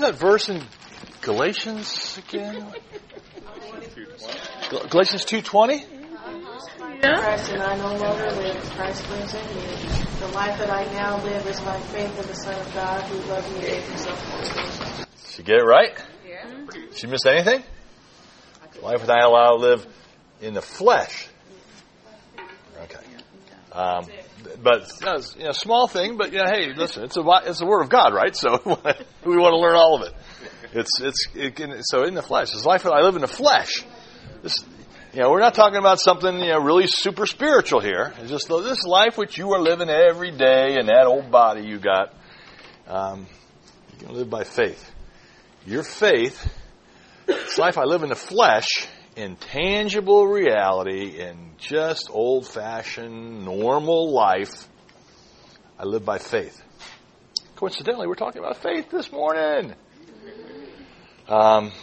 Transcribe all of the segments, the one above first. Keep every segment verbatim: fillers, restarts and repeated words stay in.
was that verse in Galatians again? Galatians two twenty? Yeah. Christ and I no longer live, as Christ lives in me. The life that I now live is by faith in the Son of God who loved me and gave himself for me. Did she get it right? Yeah. Did she miss anything? The life that I now live in the flesh. Okay. Um, but you know, small thing. But you know, hey, listen, it's a it's the Word of God, right? So we want to learn all of it. It's it's it can, so in the flesh. This life that I live in the flesh. This, you know, we're not talking about something you know really super spiritual here. It's just this life which you are living every day in that old body you got. Um, you can live by faith. Your faith, this life I live in the flesh, in tangible reality, in just old-fashioned, normal life, I live by faith. Coincidentally, we're talking about faith this morning. Um,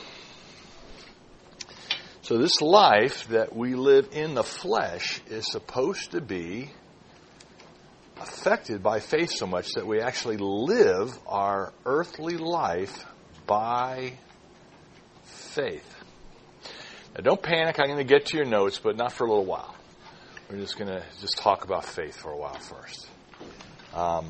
so this life that we live in the flesh is supposed to be affected by faith so much that we actually live our earthly life by faith. Now, don't panic. I'm going to get to your notes, but not for a little while. We're just going to just talk about faith for a while first. Um,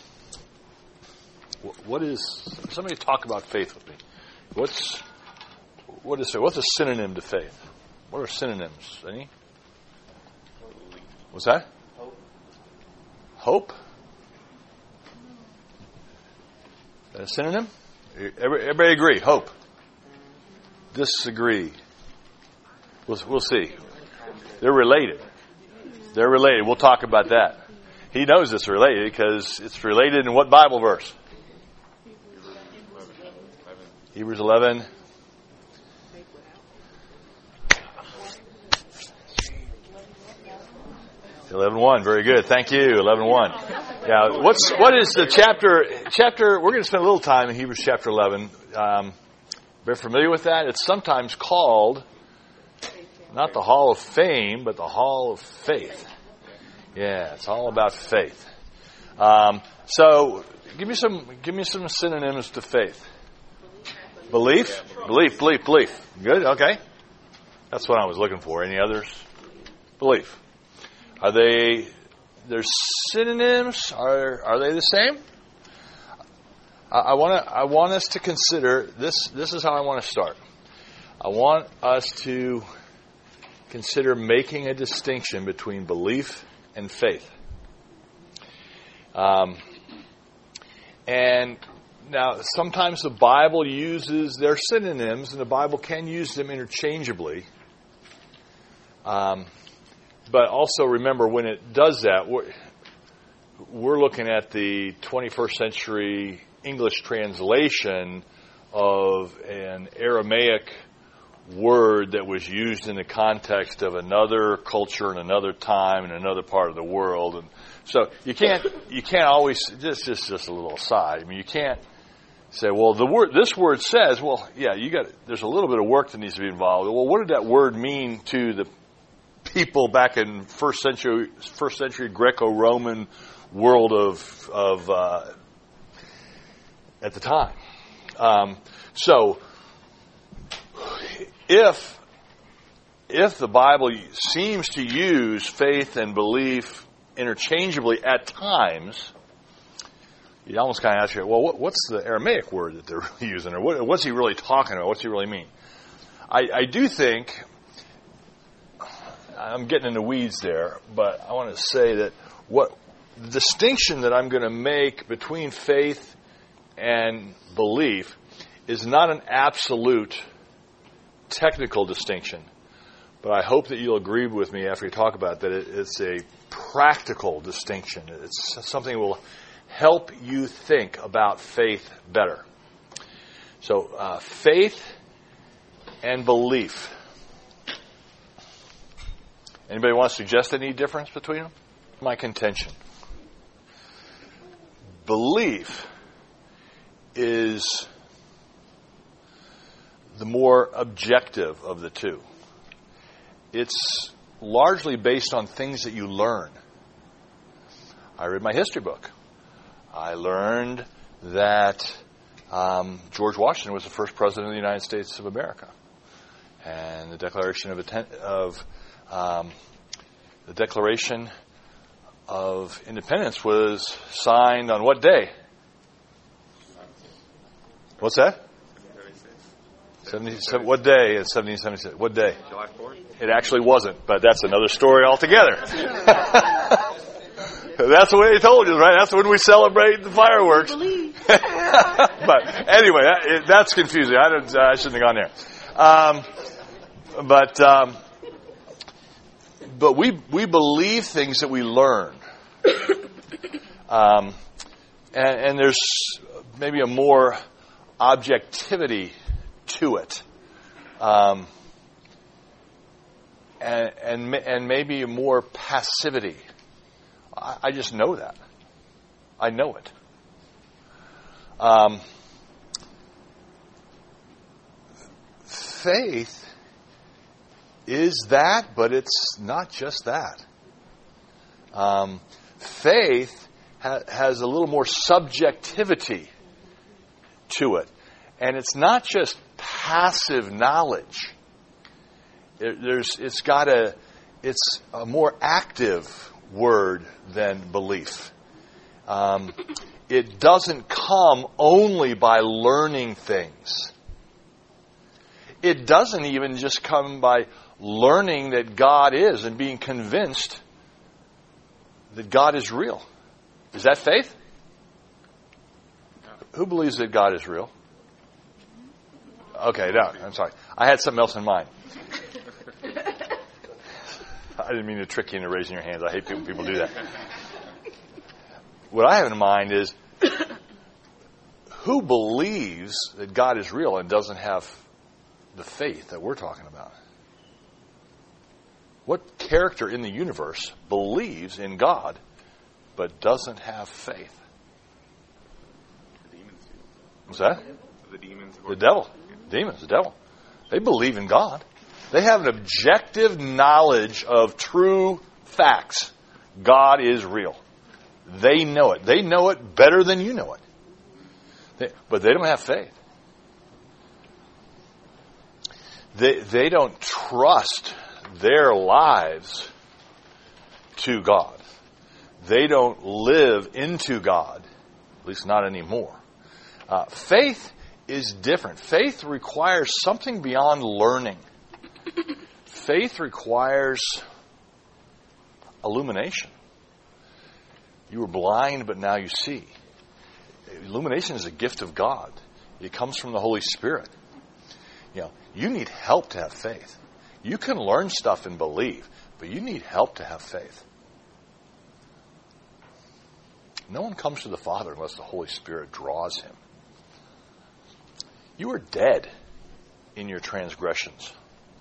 what is? Somebody talk about faith with me. What's what is it? What's a synonym to faith? What are synonyms? Any? What's that? Hope. Hope. Is that a synonym? Everybody agree? Hope. Disagree. We'll, we'll see. They're related. They're related. We'll talk about that. He knows it's related because it's related in what Bible verse? Hebrews eleven. eleven one. Very good. Thank you. eleven one. Yeah. What's what is the chapter? Chapter. We're going to spend a little time in Hebrews chapter eleven. Um, very familiar with that. It's sometimes called not the Hall of Fame, but the Hall of Faith. Yeah, it's all about faith. Um, so, give me some. Give me some synonyms to faith. Belief, belief, belief, belief. Good. Okay. That's what I was looking for. Any others? Belief. Are they? There's synonyms. Are are they the same? I want to. I want us to consider this. This is how I want to start. I want us to consider making a distinction between belief and faith. Um, and now, sometimes the Bible uses their synonyms, and the Bible can use them interchangeably. Um, but also remember, when it does that, we're, we're looking at the twenty-first century English translation of an Aramaic word that was used in the context of another culture and another time and another part of the world. And so you can't you can't always just just just a little aside. I mean, you can't say, well, the word this word says, well, yeah, you got there's a little bit of work that needs to be involved. Well, what did that word mean to the people back in first century first century Greco-Roman world of of uh, at the time? Um, so. If if the Bible seems to use faith and belief interchangeably at times, you almost kind of ask you, well, what, what's the Aramaic word that they're really using? Or what, what's he really talking about? What's he really mean? I, I do think, I'm getting in the weeds there, but I want to say that what the distinction that I'm going to make between faith and belief is not an absolute technical distinction, but I hope that you'll agree with me after we talk about that it, it's a practical distinction. It's something that will help you think about faith better. So, uh, faith and belief. Anybody want to suggest any difference between them? My contention. Belief is the more objective of the two. It's largely based on things that you learn. I read my history book. I learned that Um, George Washington was the first president of the United States of America. And the Declaration of, Atten- of um, the Declaration of Independence was signed on what day? What's that? seventy-seven, what day in seventeen seventy-six? What day? July fourth. It actually wasn't, but that's another story altogether. That's the way they told you, right? That's when we celebrate the fireworks. But anyway, that, it, that's confusing. I, don't, I shouldn't have gone there. Um, but um, but we we believe things that we learn, um, and, and there's maybe a more objectivity to it, um, and and and maybe more passivity. I, I just know that. I know it. Um, faith is that, but it's not just that. Um, faith ha- has a little more subjectivity to it. And it's not just passive knowledge. It, there's, it's got a, it's a more active word than belief. Um, it doesn't come only by learning things. It doesn't even just come by learning that God is and being convinced that God is real. Is that faith? Who believes that God is real? Okay, no, I'm sorry. I had something else in mind. I didn't mean to trick you into raising your hands. I hate people people do that. What I have in mind is, who believes that God is real and doesn't have the faith that we're talking about? What character in the universe believes in God but doesn't have faith? The demons do. What's that? The demons. The devil. Demons, the devil. They believe in God. They have an objective knowledge of true facts. God is real. They know it. They know it better than you know it. They, but they don't have faith. They, they don't trust their lives to God. They don't live into God, at least not anymore. Uh, faith is different. Faith requires something beyond learning. Faith requires illumination. You were blind, but now you see. Illumination is a gift of God. It comes from the Holy Spirit. You know, you need help to have faith. You can learn stuff and believe, but you need help to have faith. No one comes to the Father unless the Holy Spirit draws him. You were dead in your transgressions.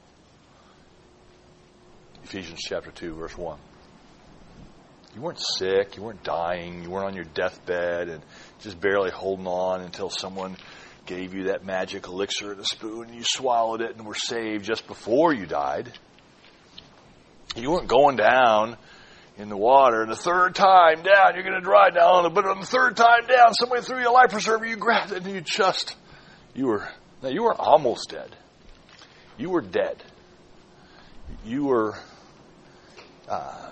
Ephesians chapter two, verse one. You weren't sick, you weren't dying, you weren't on your deathbed and just barely holding on until someone gave you that magic elixir in a spoon and you swallowed it and were saved just before you died. You weren't going down in the water and the third time down, you're going to dry down, but on the third time down, somebody threw you a life preserver, you grabbed it and you just, you were, now you were almost dead. You were dead. You were, uh,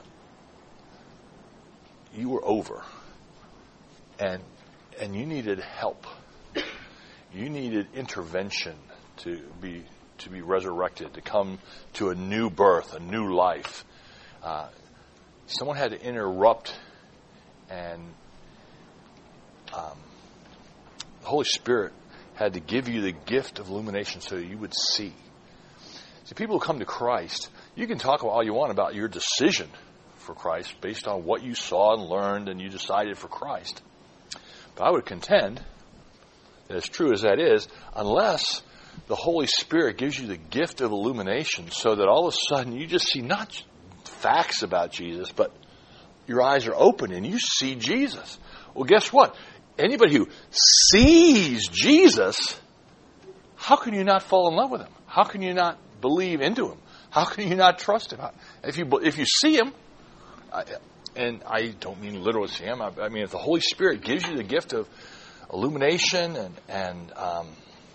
you were over. And, and you needed help. You needed intervention to be to be resurrected, to come to a new birth, a new life. Uh, someone had to interrupt, and um, the Holy Spirit had to give you the gift of illumination so you would see. See, people who come to Christ, you can talk all you want about your decision for Christ based on what you saw and learned and you decided for Christ. But I would contend, as true as that is, unless the Holy Spirit gives you the gift of illumination so that all of a sudden you just see not facts about Jesus, but your eyes are open and you see Jesus. Well, guess what? Anybody who sees Jesus, how can you not fall in love with him? How can you not believe into him? How can you not trust him? If you if you see him, I, and I don't mean literally see him, I, I mean if the Holy Spirit gives you the gift of illumination, and, and um,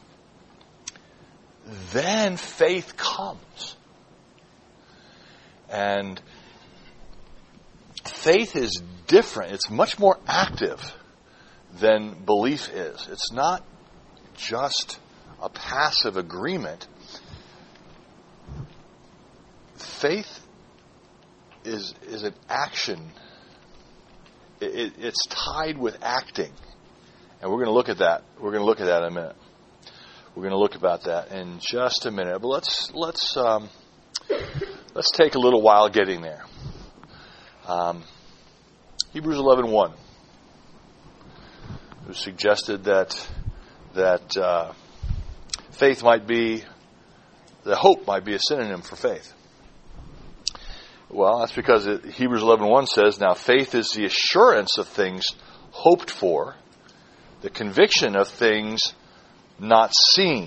then faith comes. And faith is different. It's much more active than belief is. It's not just a passive agreement. Faith is is an action. It, it, it's tied with acting, and we're going to look at that. We're going to look at that in a minute. We're going to look about that in just a minute. But let's let's um, let's take a little while getting there. Um, Hebrews eleven one. It was suggested that that uh, faith might be, the hope might be a synonym for faith. Well, that's because it, Hebrews eleven one says, now faith is the assurance of things hoped for, the conviction of things not seen.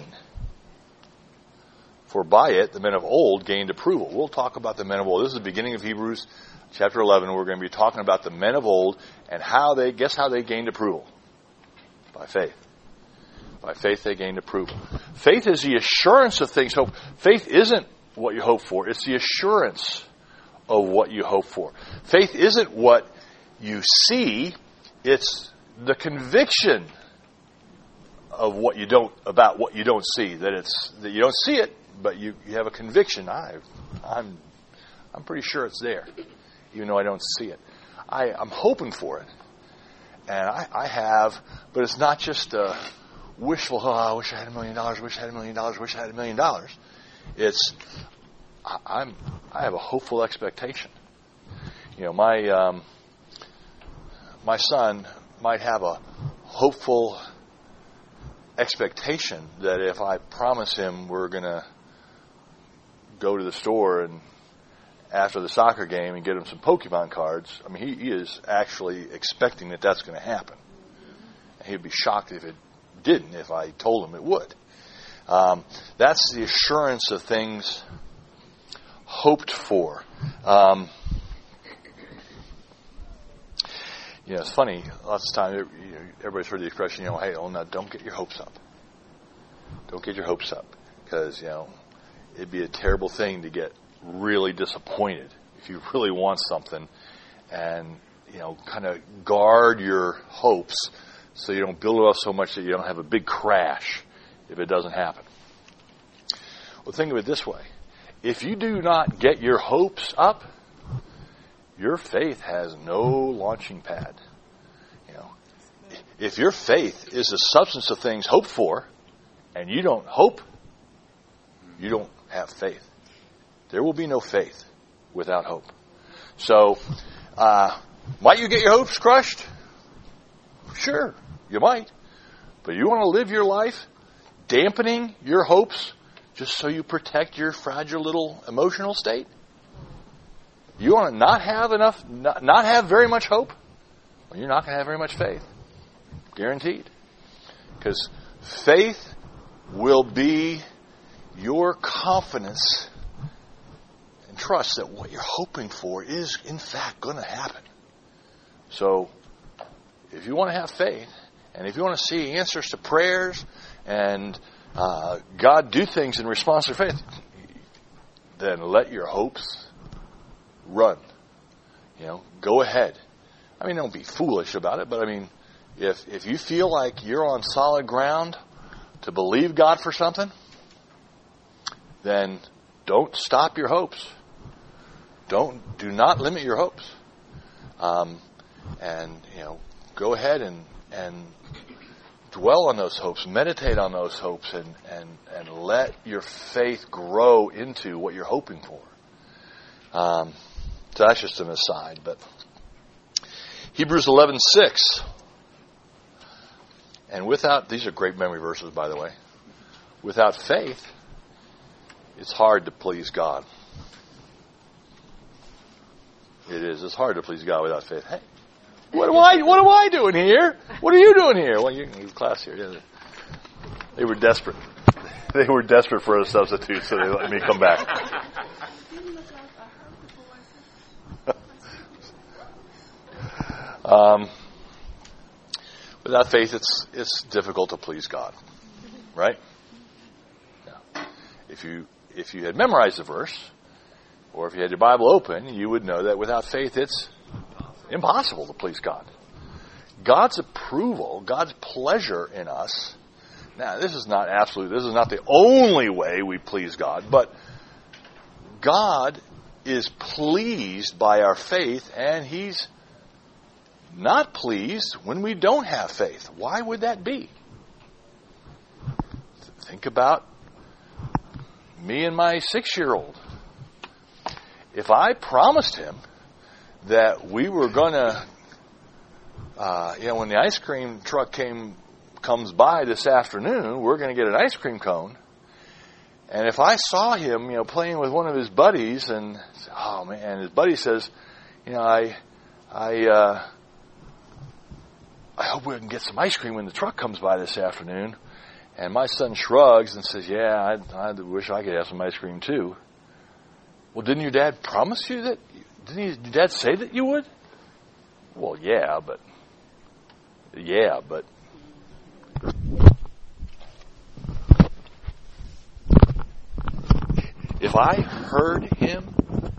For by it the men of old gained approval. We'll talk about the men of old. This is the beginning of Hebrews chapter eleven. We're going to be talking about the men of old and how they, guess how they gained approval? By faith. By faith they gained approval. Faith is the assurance of things hoped. Faith isn't what you hope for. It's the assurance of what you hope for. Faith isn't what you see. It's the conviction of what you don't, about what you don't see. That it's, that you don't see it, but you, you have a conviction. I, I'm, I'm pretty sure it's there, even though I don't see it. I, I'm hoping for it. And I, I have, but it's not just a wishful, oh, I wish I had a million dollars, wish I had a million dollars, wish I had a million dollars. It's, I, I'm, I have a hopeful expectation. You know, my, um, my son might have a hopeful expectation that if I promise him we're going to go to the store and after the soccer game and get him some Pokemon cards, I mean, he, he is actually expecting that that's going to happen. And he'd be shocked if it didn't, if I told him it would. Um, that's the assurance of things hoped for. Um, you know, it's funny, lots of times, you know, everybody's heard the expression, you know, hey, oh, now don't get your hopes up. Don't get your hopes up. Because, you know, it'd be a terrible thing to get really disappointed if you really want something, and you know, kind of guard your hopes so you don't build it up so much that you don't have a big crash if it doesn't happen. Well, think of it this way: if you do not get your hopes up, your faith has no launching pad. You know, if your faith is the substance of things hoped for, and you don't hope, you don't have faith. There will be no faith without hope. So, uh, might you get your hopes crushed? Sure, you might. But you want to live your life dampening your hopes just so you protect your fragile little emotional state? You want to not have enough, not, not have very much hope? Well, you're not going to have very much faith. Guaranteed. Because faith will be your confidence and trust that what you're hoping for is, in fact, going to happen. So, if you want to have faith, and if you want to see answers to prayers, and uh, God do things in response to faith, then let your hopes run. You know, go ahead. I mean, don't be foolish about it, but I mean, if if you feel like you're on solid ground to believe God for something, then don't stop your hopes. Don't do not limit your hopes. Um, and you know, go ahead and and dwell on those hopes, meditate on those hopes, and and and let your faith grow into what you're hoping for. Um, so that's just an aside, but Hebrews eleven six. And without, these are great memory verses, by the way. Without faith, it's hard to please God. It is. It's hard to please God without faith. Hey, what am I? What am I doing here? What are you doing here? Well, you can leave class here. Yeah, they were desperate. They were desperate for a substitute, so they let me come back. um, Without faith, it's it's difficult to please God, right? Now, if you if you had memorized the verse, or if you had your Bible open, you would know that without faith, it's impossible to please God. God's approval, God's pleasure in us. Now, this is not absolute. This is not the only way we please God, but God is pleased by our faith, and He's not pleased when we don't have faith. Why would that be? Think about me and my six-year-old. If I promised him that we were going to, uh, you know, when the ice cream truck came comes by this afternoon, we're going to get an ice cream cone. And if I saw him, you know, playing with one of his buddies, and oh man, and his buddy says, you know, I, I, uh, I hope we can get some ice cream when the truck comes by this afternoon. And my son shrugs and says, yeah, I, I wish I could have some ice cream too. Well, didn't your dad promise you that? Didn't he, your dad say that you would? Well, yeah, but, yeah, but. If I heard him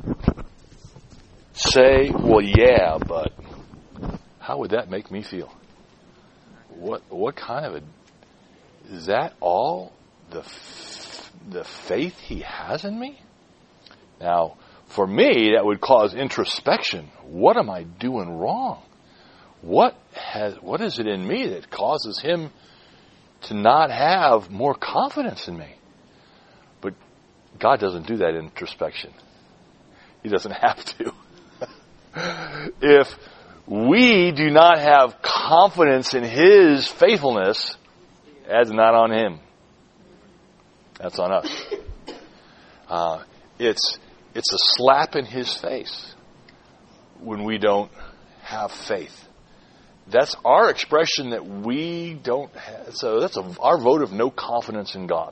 say, well, yeah, but, how would that make me feel? What what kind of a, is that all the the faith he has in me? Now, for me, that would cause introspection. What am I doing wrong? What has what is it in me that causes him to not have more confidence in me? But God doesn't do that introspection. He doesn't have to. If we do not have confidence in His faithfulness, that's not on Him. That's on us. Uh, it's it's a slap in His face when we don't have faith. That's our expression that we don't have. So that's a, our vote of no confidence in God.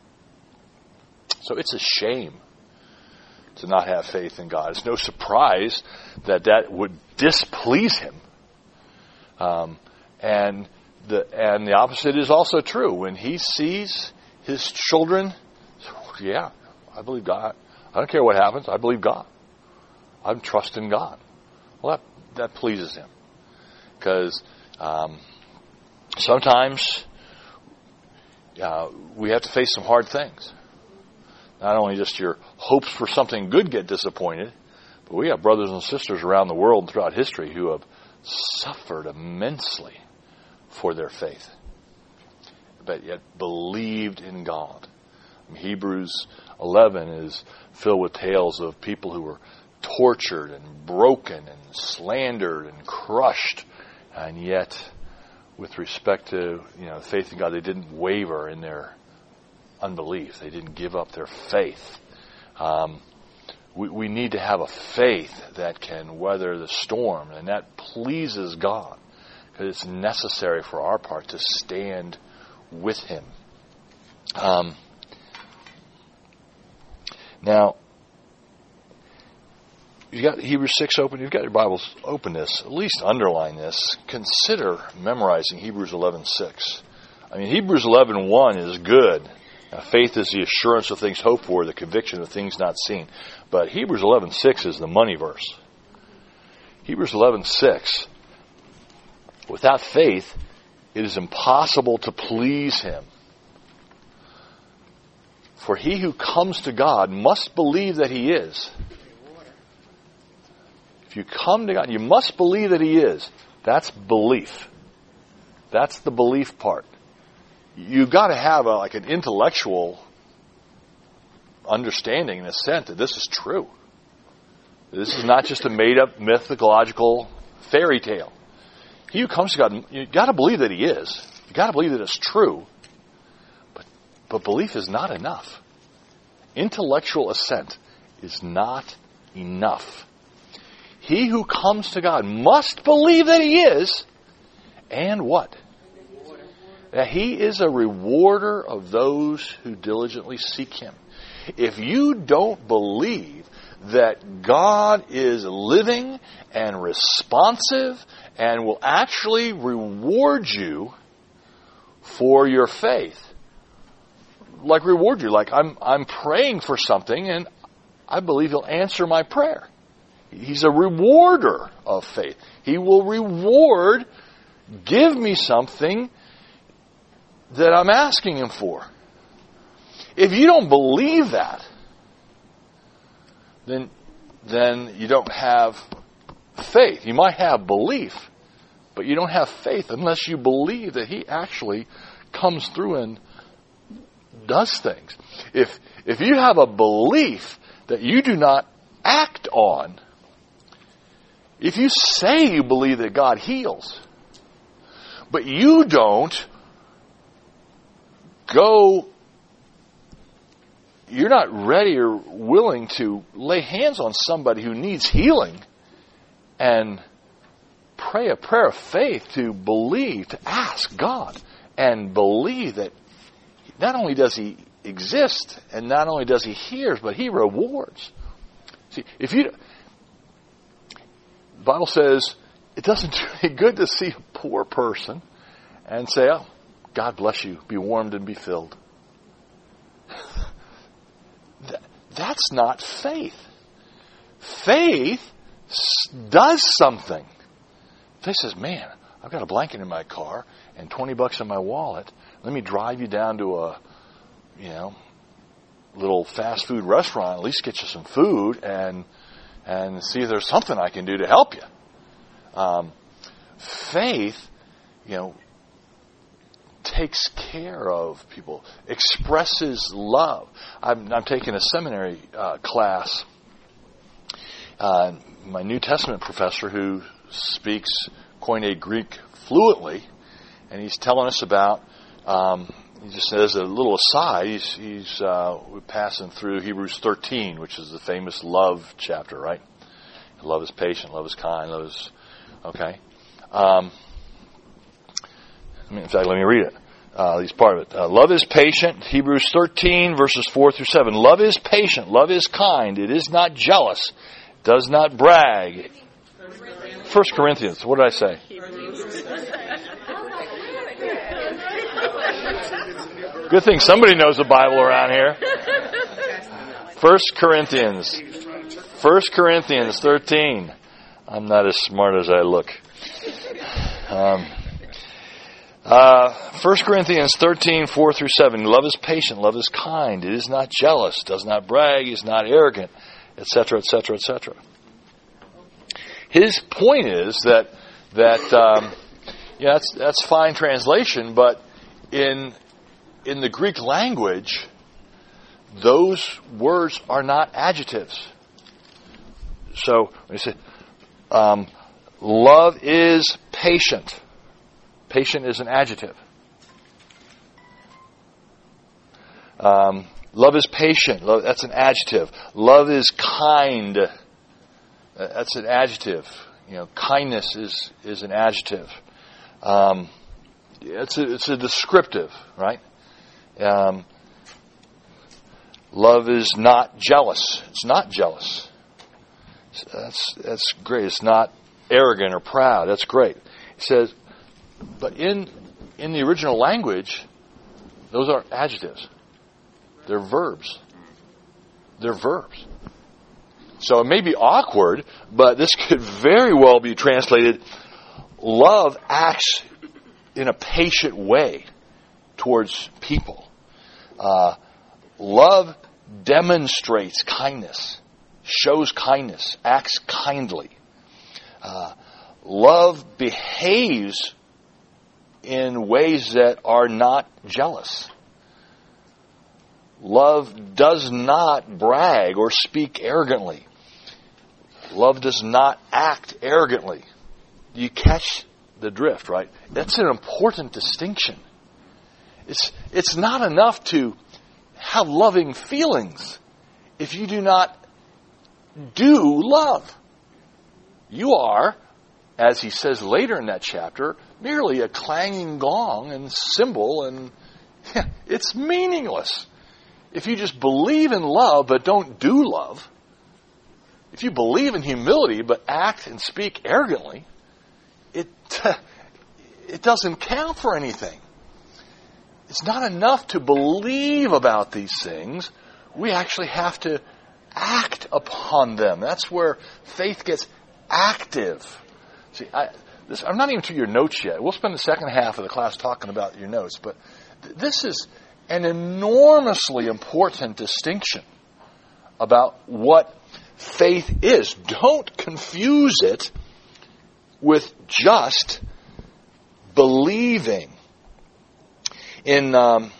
So it's a shame to not have faith in God. It's no surprise that that would displease Him. Um, and the and the opposite is also true. When He sees His children, yeah, I believe God. I don't care what happens. I believe God. I'm trusting God. Well, that that pleases Him, because um, sometimes uh, we have to face some hard things. Not only just your hopes for something good get disappointed, but we have brothers and sisters around the world throughout history who have suffered immensely for their faith, but yet believed in God. Hebrews eleven is filled with tales of people who were tortured and broken and slandered and crushed, and yet, with respect to you know faith in God, they didn't waver in their unbelief. They didn't give up their faith. Um, we, we need to have a faith that can weather the storm, and that pleases God, because it's necessary for our part to stand with Him. Um, now, you've got Hebrews six open. You've got your Bibles open this. At least underline this. Consider memorizing Hebrews eleven six. I mean, Hebrews eleven one is good. Now, faith is the assurance of things hoped for, the conviction of things not seen. But Hebrews eleven six is the money verse. Hebrews eleven six. Without faith, it is impossible to please Him. For he who comes to God must believe that He is. If you come to God, you must believe that He is. That's belief. That's the belief part. You've got to have a, like an intellectual understanding in the sense that this is true. This is not just a made-up mythological fairy tale. He who comes to God, you've got to believe that He is. You've got to believe that it's true. But, but belief is not enough. Intellectual assent is not enough. He who comes to God must believe that He is, and what? That He is a rewarder of those who diligently seek Him. If you don't believe that God is living and responsive and will actually reward you for your faith. Like reward you, like I'm I'm praying for something and I believe He'll answer my prayer. He's a rewarder of faith. He will reward, give me something that I'm asking Him for. If you don't believe that, then then you don't have faith. You might have belief, but you don't have faith unless you believe that He actually comes through and does things. If if you have a belief that you do not act on, if you say you believe that God heals, but you don't go, you're not ready or willing to lay hands on somebody who needs healing and pray a prayer of faith to believe, to ask God and believe that not only does He exist and not only does He hear, but He rewards. See, if you, the Bible says it doesn't do any good to see a poor person and say, oh, God bless you, be warmed and be filled. that, that's not faith. Faith does something. Faith says, man, I've got a blanket in my car and twenty bucks in my wallet. Let me drive you down to a, you know, little fast food restaurant, at least get you some food and and see if there's something I can do to help you. Um, faith, you know, takes care of people, expresses love. I'm, I'm taking a seminary uh, class. Uh, my New Testament professor, who speaks Koine Greek fluently, and he's telling us about, um, he just says a little aside, he's, he's uh, we're passing through Hebrews thirteen, which is the famous love chapter, right? Love is patient, love is kind, love is, okay. Um, I mean, in fact, let me read it. Uh, he's part of it. Uh, love is patient, Hebrews thirteen, verses four through seven. Love is patient, love is kind, it is not jealous, does not brag. First Corinthians, what did I say? Good thing somebody knows the Bible around here. First Corinthians. First Corinthians thirteen. I'm not as smart as I look. Um, uh, First Corinthians thirteen, four through seven. Love is patient, love is kind, it is not jealous, does not brag, is not arrogant, et cetera, et cetera, et cetera. His point is that that um, yeah, that's that's fine translation, but in in the Greek language, those words are not adjectives. So when you say um, love is patient, patient is an adjective. Um, love is patient. Love, that's an adjective. Love is kind. That's an adjective. You know, kindness is is an adjective. Um, it's a, it's a descriptive, right? Um, love is not jealous. It's not jealous. That's that's great. It's not arrogant or proud. That's great. It says, but in in the original language, those aren't adjectives. They're verbs. They're verbs. So it may be awkward, but this could very well be translated, love acts in a patient way towards people. Uh, love demonstrates kindness, shows kindness, acts kindly. Uh, love behaves in ways that are not jealous. Love does not brag or speak arrogantly. Love does not act arrogantly. You catch the drift, right? That's an important distinction. It's it's not enough to have loving feelings if you do not do love. You are, as he says later in that chapter, merely a clanging gong and cymbal, and yeah, it's meaningless. If you just believe in love but don't do love, if you believe in humility but act and speak arrogantly, it, it doesn't count for anything. It's not enough to believe about these things. We actually have to act upon them. That's where faith gets active. See, I, this, I'm not even to your notes yet. We'll spend the second half of the class talking about your notes, but th- this is an enormously important distinction about what faith is. Don't confuse it with just believing. In um,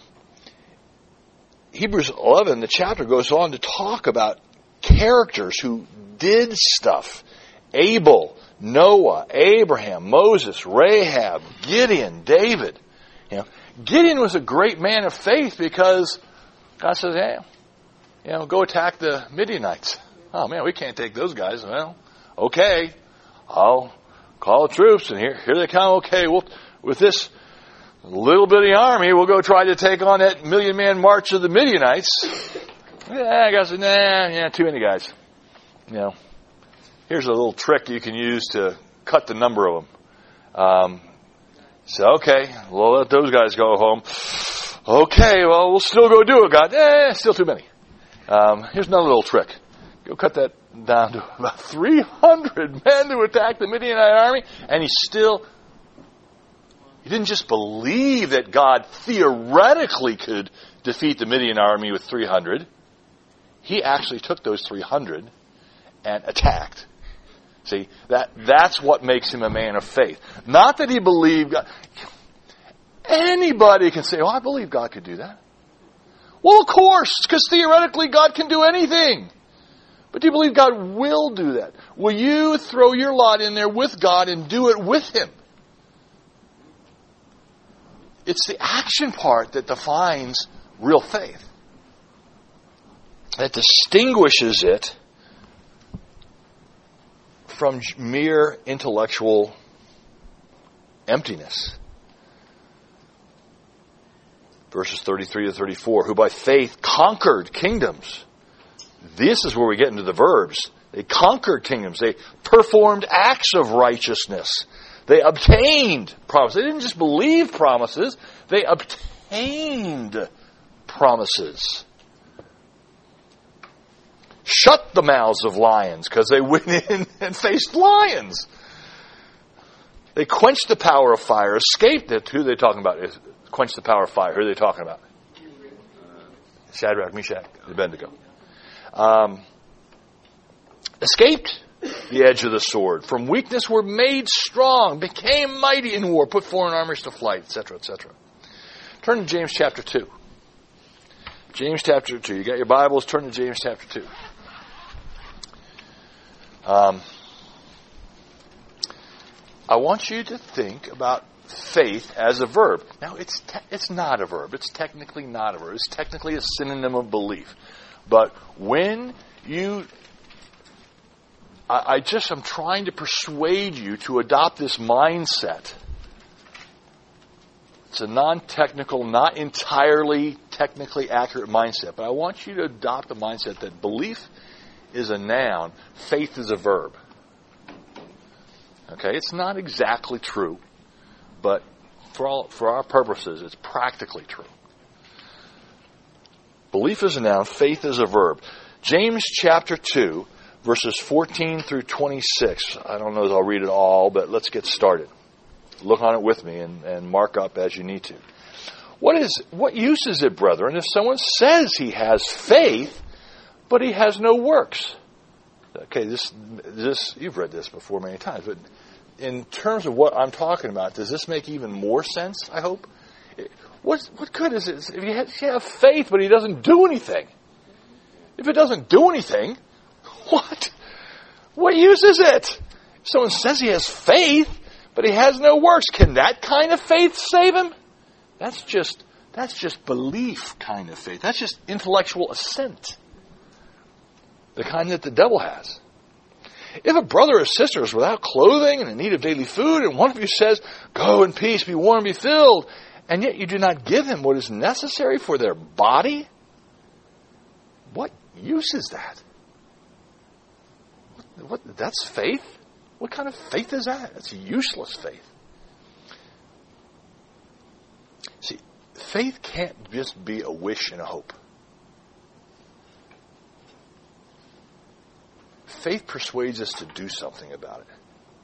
Hebrews eleven, the chapter goes on to talk about characters who did stuff. Abel, Noah, Abraham, Moses, Rahab, Gideon, David. You know, Gideon was a great man of faith because God says, hey, you know, go attack the Midianites. Oh man, we can't take those guys. Well, okay, I'll call the troops, and here, here they come. Okay, well, with this little bitty army, we'll go try to take on that million man march of the Midianites. Yeah, I said, nah, yeah, too many guys. You know, here's a little trick you can use to cut the number of them. Um, so, okay, we'll let those guys go home. Okay, well, we'll still go do it, God. Eh, still too many. Um, here's another little trick. Go cut that down to about three hundred men to attack the Midianite army, and he still... He didn't just believe that God theoretically could defeat the Midian army with three hundred. He actually took those three hundred and attacked. See, that that's what makes him a man of faith. Not that he believed God. Anybody can say, oh, I believe God could do that. Well, of course, because theoretically God can do anything. But do you believe God will do that? Will you throw your lot in there with God and do it with Him? It's the action part that defines real faith. That distinguishes it from mere intellectual emptiness. Verses thirty-three to thirty-four, who by faith conquered kingdoms. This is where we get into the verbs. They conquered kingdoms. They performed acts of righteousness. They obtained promises. They didn't just believe promises. They obtained promises. Shut the mouths of lions because they went in and faced lions. They quenched the power of fire, escaped it. Who are they talking about? Quenched the power of fire. Who are they talking about? Shadrach, Meshach, and Abednego. Um, escaped the edge of the sword. From weakness were made strong, became mighty in war, put foreign armies to flight, et cetera, et cetera. Turn to James chapter two. James chapter two. You got your Bibles? Turn to James chapter two. Um, I want you to think about faith as a verb. Now, it's te- it's not a verb. It's technically not a verb. It's technically a synonym of belief. But when you... I, I just am trying to persuade you to adopt this mindset. It's a non-technical, not entirely technically accurate mindset. But I want you to adopt the mindset that belief is a noun, faith is a verb. Okay, it's not exactly true, but for all, for our purposes, it's practically true. Belief is a noun, faith is a verb. James chapter two, verses fourteen through twenty-six. I don't know if I'll read it all, but let's get started. Look on it with me and, and mark up as you need to. What is what use is it, brethren, if someone says he has faith, but he has no works? Okay, this this you've read this before many times, but in terms of what I'm talking about, does this make even more sense, I hope? What, what good is it if you have, if you have faith, but he doesn't do anything? If it doesn't do anything, what? What use is it? If someone says he has faith, but he has no works, can that kind of faith save him? That's just that's just belief kind of faith. That's just intellectual assent. The kind that the devil has. If a brother or sister is without clothing and in need of daily food, and one of you says, "Go in peace, be warm, be filled," and yet you do not give them what is necessary for their body, what use is that? What, what, that's faith? What kind of faith is that? It's a useless faith. See, faith can't just be a wish and a hope. Faith persuades us to do something about it.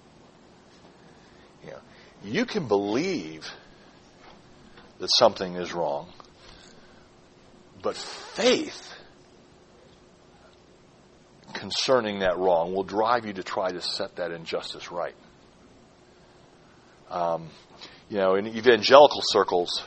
You know, you can believe that something is wrong, but faith concerning that wrong will drive you to try to set that injustice right. Um, you know, in evangelical circles,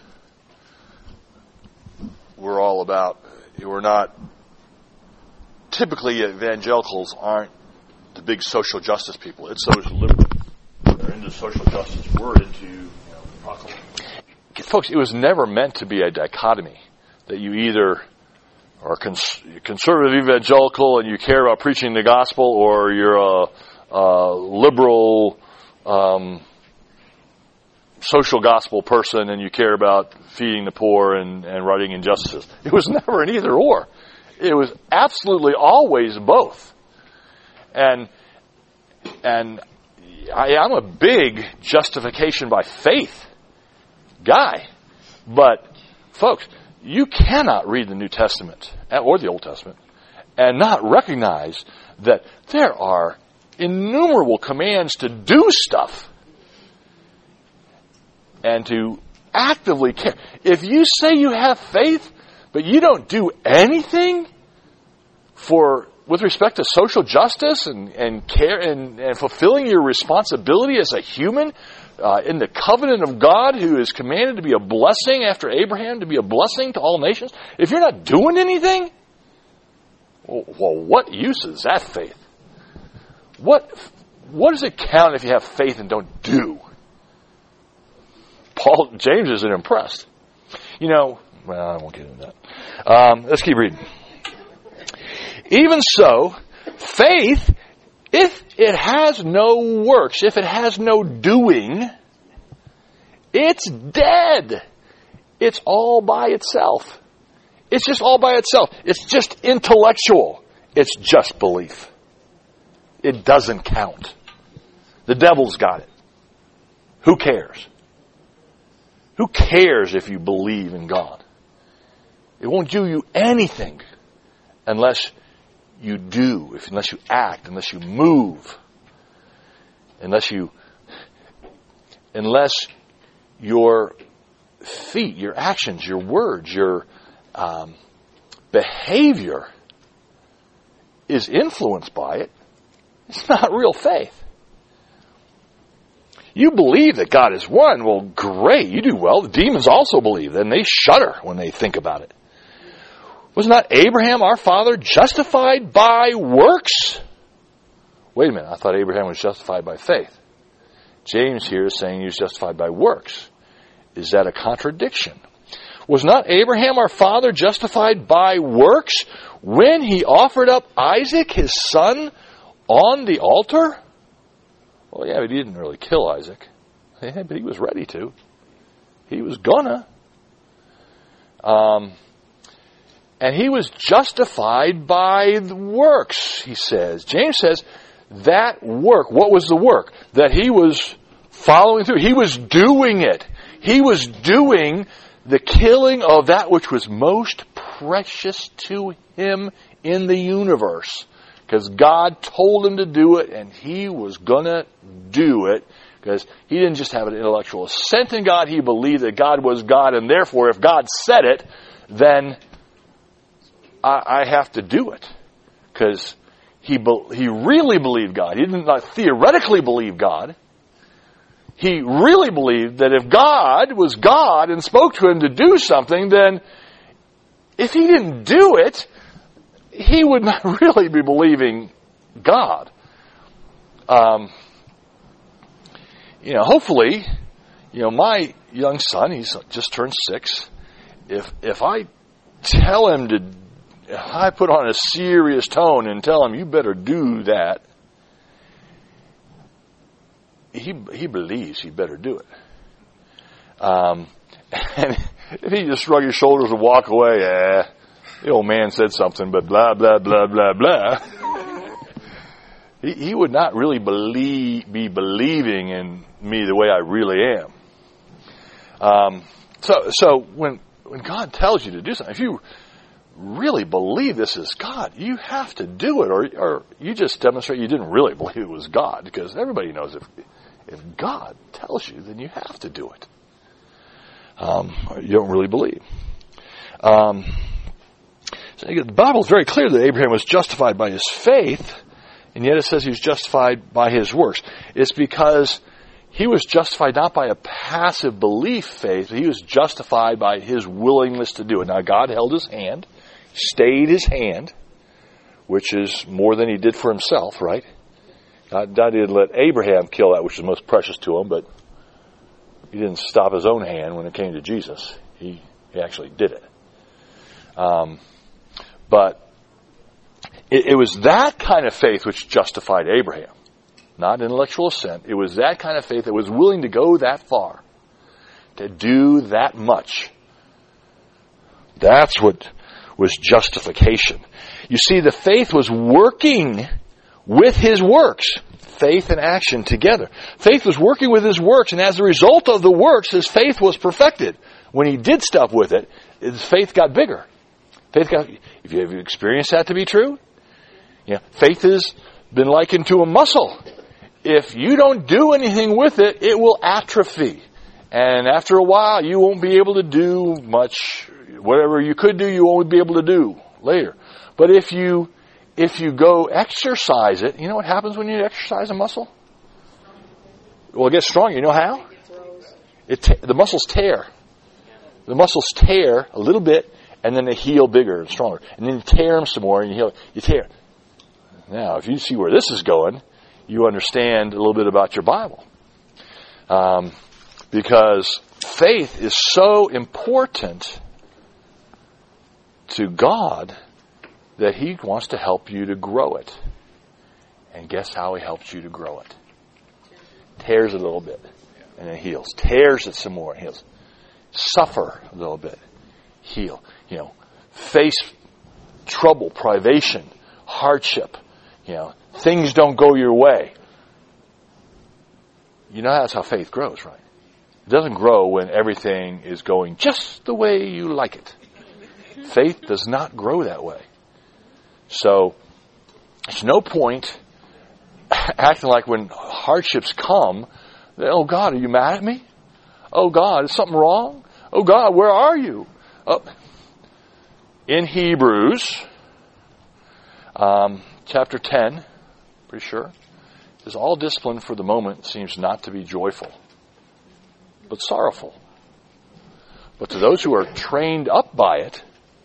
we're all about, we're not, typically evangelicals aren't the big social justice people. It's those liberals that are into social justice. We're into, you know, proclamation. Folks, it was never meant to be a dichotomy that you either are cons- conservative evangelical and you care about preaching the gospel, or you're a, a liberal um, social gospel person and you care about feeding the poor and, and righting injustices. It was never an either or. It was absolutely always both. And and I, I'm a big justification by faith guy. But, folks, you cannot read the New Testament or the Old Testament and not recognize that there are innumerable commands to do stuff and to actively care. If you say you have faith, but you don't do anything for with respect to social justice and, and care and, and fulfilling your responsibility as a human uh, in the covenant of God, who is commanded to be a blessing after Abraham, to be a blessing to all nations, if you're not doing anything, well, what use is that faith? What what does it count if you have faith and don't do? Paul James isn't impressed. You know, well, I won't get into that. Um, let's keep reading. Even so, faith, if it has no works, if it has no doing, it's dead. It's all by itself. It's just all by itself. It's just intellectual. It's just belief. It doesn't count. The devil's got it. Who cares? Who cares if you believe in God? It won't do you anything unless you do, if, unless you act, unless you move, unless you, unless your feet, your actions, your words, your um, behavior is influenced by it. It's not real faith. You believe that God is one. Well, great. You do well. The demons also believe, and they shudder when they think about it. Was not Abraham, our father, justified by works? Wait a minute. I thought Abraham was justified by faith. James here is saying he was justified by works. Is that a contradiction? Was not Abraham, our father, justified by works when he offered up Isaac, his son, on the altar? Well, yeah, but he didn't really kill Isaac. Yeah, but he was ready to. He was gonna. Um, and he was justified by the works, he says. James says that work, what was the work? That he was following through. He was doing it. He was doing the killing of that which was most precious to him in the universe. Because God told him to do it, and he was going to do it. Because he didn't just have an intellectual assent in God, he believed that God was God, and therefore if God said it, then I, I have to do it. Because he, be, he really believed God. He didn't not theoretically believe God. He really believed that if God was God and spoke to him to do something, then if he didn't do it, he would not really be believing God. Um, you know, hopefully, you know, my young son, he's just turned six. If if I tell him to, if I put on a serious tone and tell him, you better do that, he he believes he better do it. Um, and if he just shrug his shoulders and walk away, yeah, the old man said something, but blah, blah, blah, blah, blah. he, he would not really believe, be believing in me the way I really am. Um, so, so when when God tells you to do something, if you really believe this is God, you have to do it, or or you just demonstrate you didn't really believe it was God, because everybody knows if if God tells you, then you have to do it. Um, you don't really believe. Um, so the Bible is very clear that Abraham was justified by his faith, and yet it says he was justified by his works. It's because he was justified not by a passive belief faith, but he was justified by his willingness to do it. Now, God held his hand, stayed his hand, which is more than he did for himself, right? God, God didn't let Abraham kill that which was most precious to him, but he didn't stop his own hand when it came to Jesus. He, he actually did it. Um, but it, it was that kind of faith which justified Abraham. Not intellectual assent. It was that kind of faith that was willing to go that far, to do that much. That's what was justification. You see, the faith was working with his works. Faith and action together. Faith was working with his works, and as a result of the works, his faith was perfected. When he did stuff with it, his faith got bigger. Faith got. If you have experienced that to be true, yeah, faith has been likened to a muscle. If you don't do anything with it, it will atrophy. And after a while, you won't be able to do much. Whatever you could do, you won't be able to do later. But if you if you go exercise it, you know what happens when you exercise a muscle? Well, it gets stronger. You know how? It t- the muscles tear. The muscles tear a little bit, and then they heal bigger and stronger. And then you tear them some more, and you heal. You tear. Now, if you see where this is going, you understand a little bit about your Bible. Um, because faith is so important to God that he wants to help you to grow it. And guess how he helps you to grow it? Tears it a little bit, and then heals. Tears it some more, and heals. Suffer a little bit, heal. You know, face trouble, privation, hardship. You know, things don't go your way. You know that's how faith grows, right? It doesn't grow when everything is going just the way you like it. Faith does not grow that way. So, there's no point acting like when hardships come, that, oh God, are you mad at me? Oh God, is something wrong? Oh God, where are you? Oh. In Hebrews, um, chapter ten, pretty sure, it says, all discipline for the moment seems not to be joyful, but sorrowful. But to those who are trained up by it,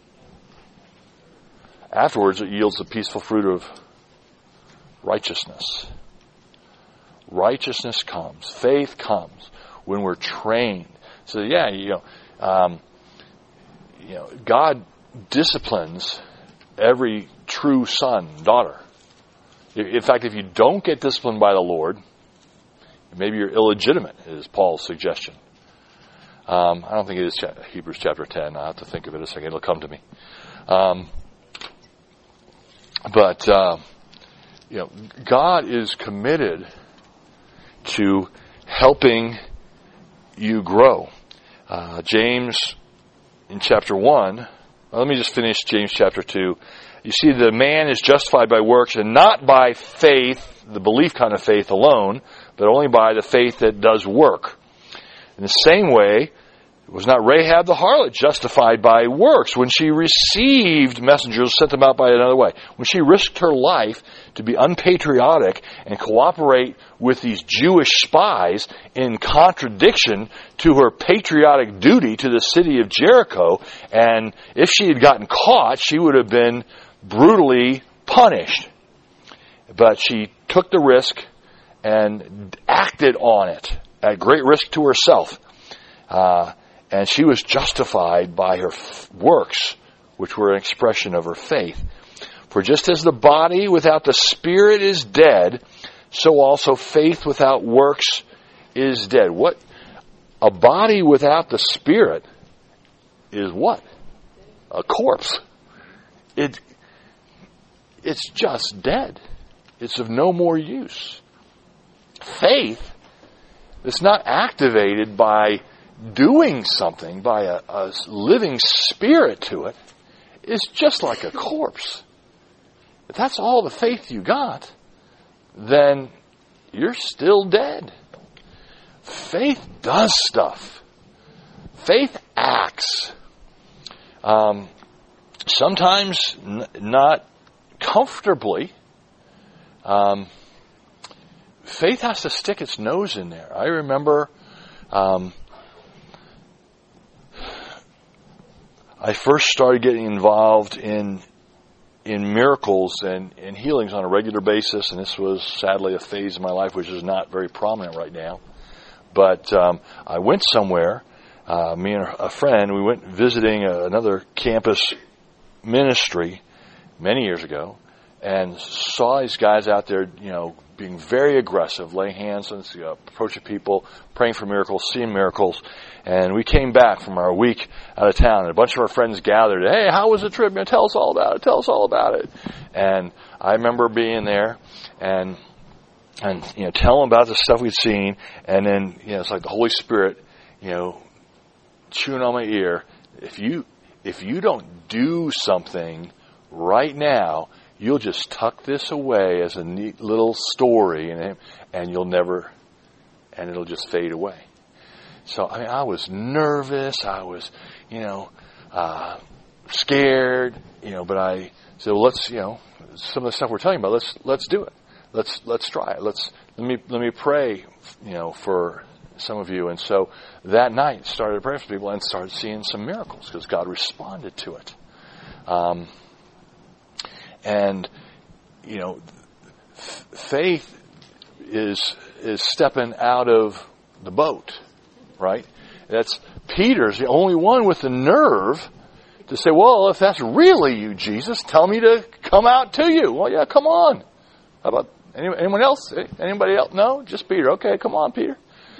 afterwards it yields the peaceful fruit of righteousness. Righteousness comes. Faith comes when we're trained. So yeah, you know, um, you know, God disciplines every true son, daughter. In fact, if you don't get disciplined by the Lord, maybe you're illegitimate, is Paul's suggestion. Um, I don't think it is Hebrews chapter ten. I'll have to think of it a second. It'll come to me. Um, but, uh, you know, God is committed to helping you grow. Uh, James in chapter one, well, let me just finish James chapter two. You see, the man is justified by works and not by faith, the belief kind of faith alone, but only by the faith that does work. In the same way, was not Rahab the harlot justified by works when she received messengers, sent them out by another way? When she risked her life to be unpatriotic and cooperate with these Jewish spies in contradiction to her patriotic duty to the city of Jericho, and if she had gotten caught, she would have been brutally punished. But she took the risk and acted on it at great risk to herself. Uh, and she was justified by her f- works, which were an expression of her faith. For just as the body without the spirit is dead, so also faith without works is dead. What? A body without the spirit is what? A corpse. It, it's just dead. it's of no more use. Faith is not activated by doing something, by a, a living spirit to it. It's just like a corpse. If that's all the faith you got, then you're still dead. Faith does stuff. Faith acts. Um, sometimes n- not comfortably. Um, faith has to stick its nose in there. I remember um, I first started getting involved in in miracles and, and healings on a regular basis, and this was sadly a phase of my life which is not very prominent right now. But um, I went somewhere, uh, me and a friend, we went visiting a, another campus ministry many years ago, and saw these guys out there, you know, being very aggressive, laying hands on, you know, approaching people, praying for miracles, seeing miracles. And we came back from our week out of town, and a bunch of our friends gathered. Hey, how was the trip? You know, tell us all about it. Tell us all about it. And I remember being there, and and you know, telling about the stuff we'd seen, and then you know, it's like the Holy Spirit, you know, chewing on my ear. If you if you don't do something right now, you'll just tuck this away as a neat little story, and and you'll never, and it'll just fade away. So, I mean, I was nervous. I was, you know, uh, scared, you know, but I said, well, let's, you know, some of the stuff we're telling about, let's, let's do it. Let's, let's try it. Let's, let me, let me pray, you know, for some of you. And so that night started praying for people and started seeing some miracles because God responded to it. Um, and, you know, f- faith is, is stepping out of the boat. Right? That's Peter's the only one with the nerve to say, well, if that's really you, Jesus, tell me to come out to you. Well, yeah, come on. How about any, anyone else? Anybody else? No? Just Peter. Okay, come on, Peter.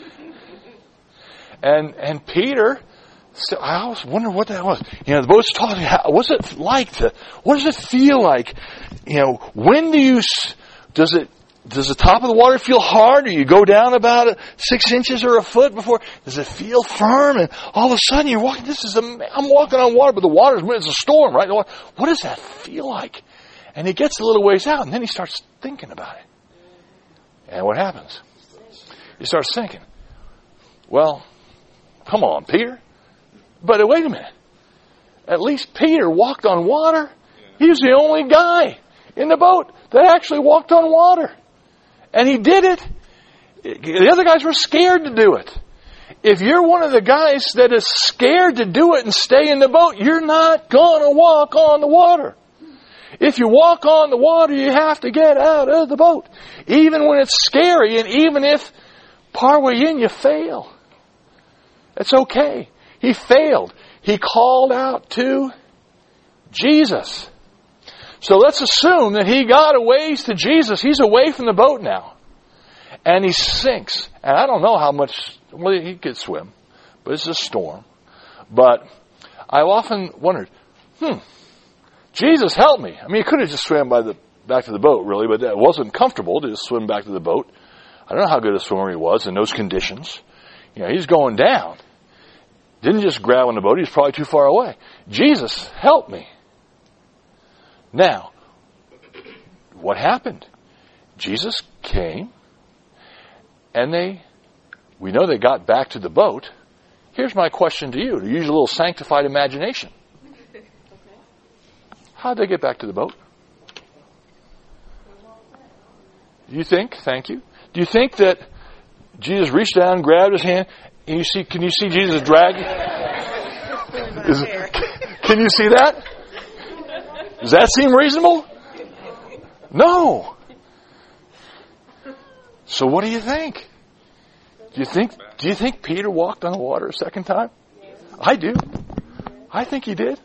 And and Peter, I always wonder what that was. You know, the boat's talking. How, what's it like to, what does it feel like? You know, when do you, does it, Does the top of the water feel hard, or you go down about a, six inches or a foot before? Does it feel firm? And all of a sudden you're walking. This is a, I'm walking on water, but the water's it's a storm, right? What does that feel like? And he gets a little ways out, and then he starts thinking about it. And what happens? He starts thinking, well, come on, Peter. But wait a minute. At least Peter walked on water. He was the only guy in the boat that actually walked on water. And he did it. The other guys were scared to do it. If you're one of the guys that is scared to do it and stay in the boat, you're not going to walk on the water. If you walk on the water, you have to get out of the boat. Even when it's scary, and even if partway in you fail. It's okay. He failed. He called out to Jesus. So let's assume that he got a ways to Jesus. He's away from the boat now. And he sinks. And I don't know how much, well, he could swim, but it's a storm. But I've often wondered, hmm, Jesus, help me. I mean, he could have just swam by the, back to the boat, really, but it wasn't comfortable to just swim back to the boat. I don't know how good a swimmer he was in those conditions. You know, he's going down. Didn't just grab on the boat. He's probably too far away. Jesus, help me. Now, what happened? Jesus came, and they, we know they got back to the boat. Here's my question to you, to use a little sanctified imagination. How'd they get back to the boat? Do you think, thank you, do you think that Jesus reached down, grabbed his hand, and you see, can you see Jesus drag? Is, can you see that? Does that seem reasonable? No. So what do you think? Do you think do you think Peter walked on the water a second time? I do. I think he did.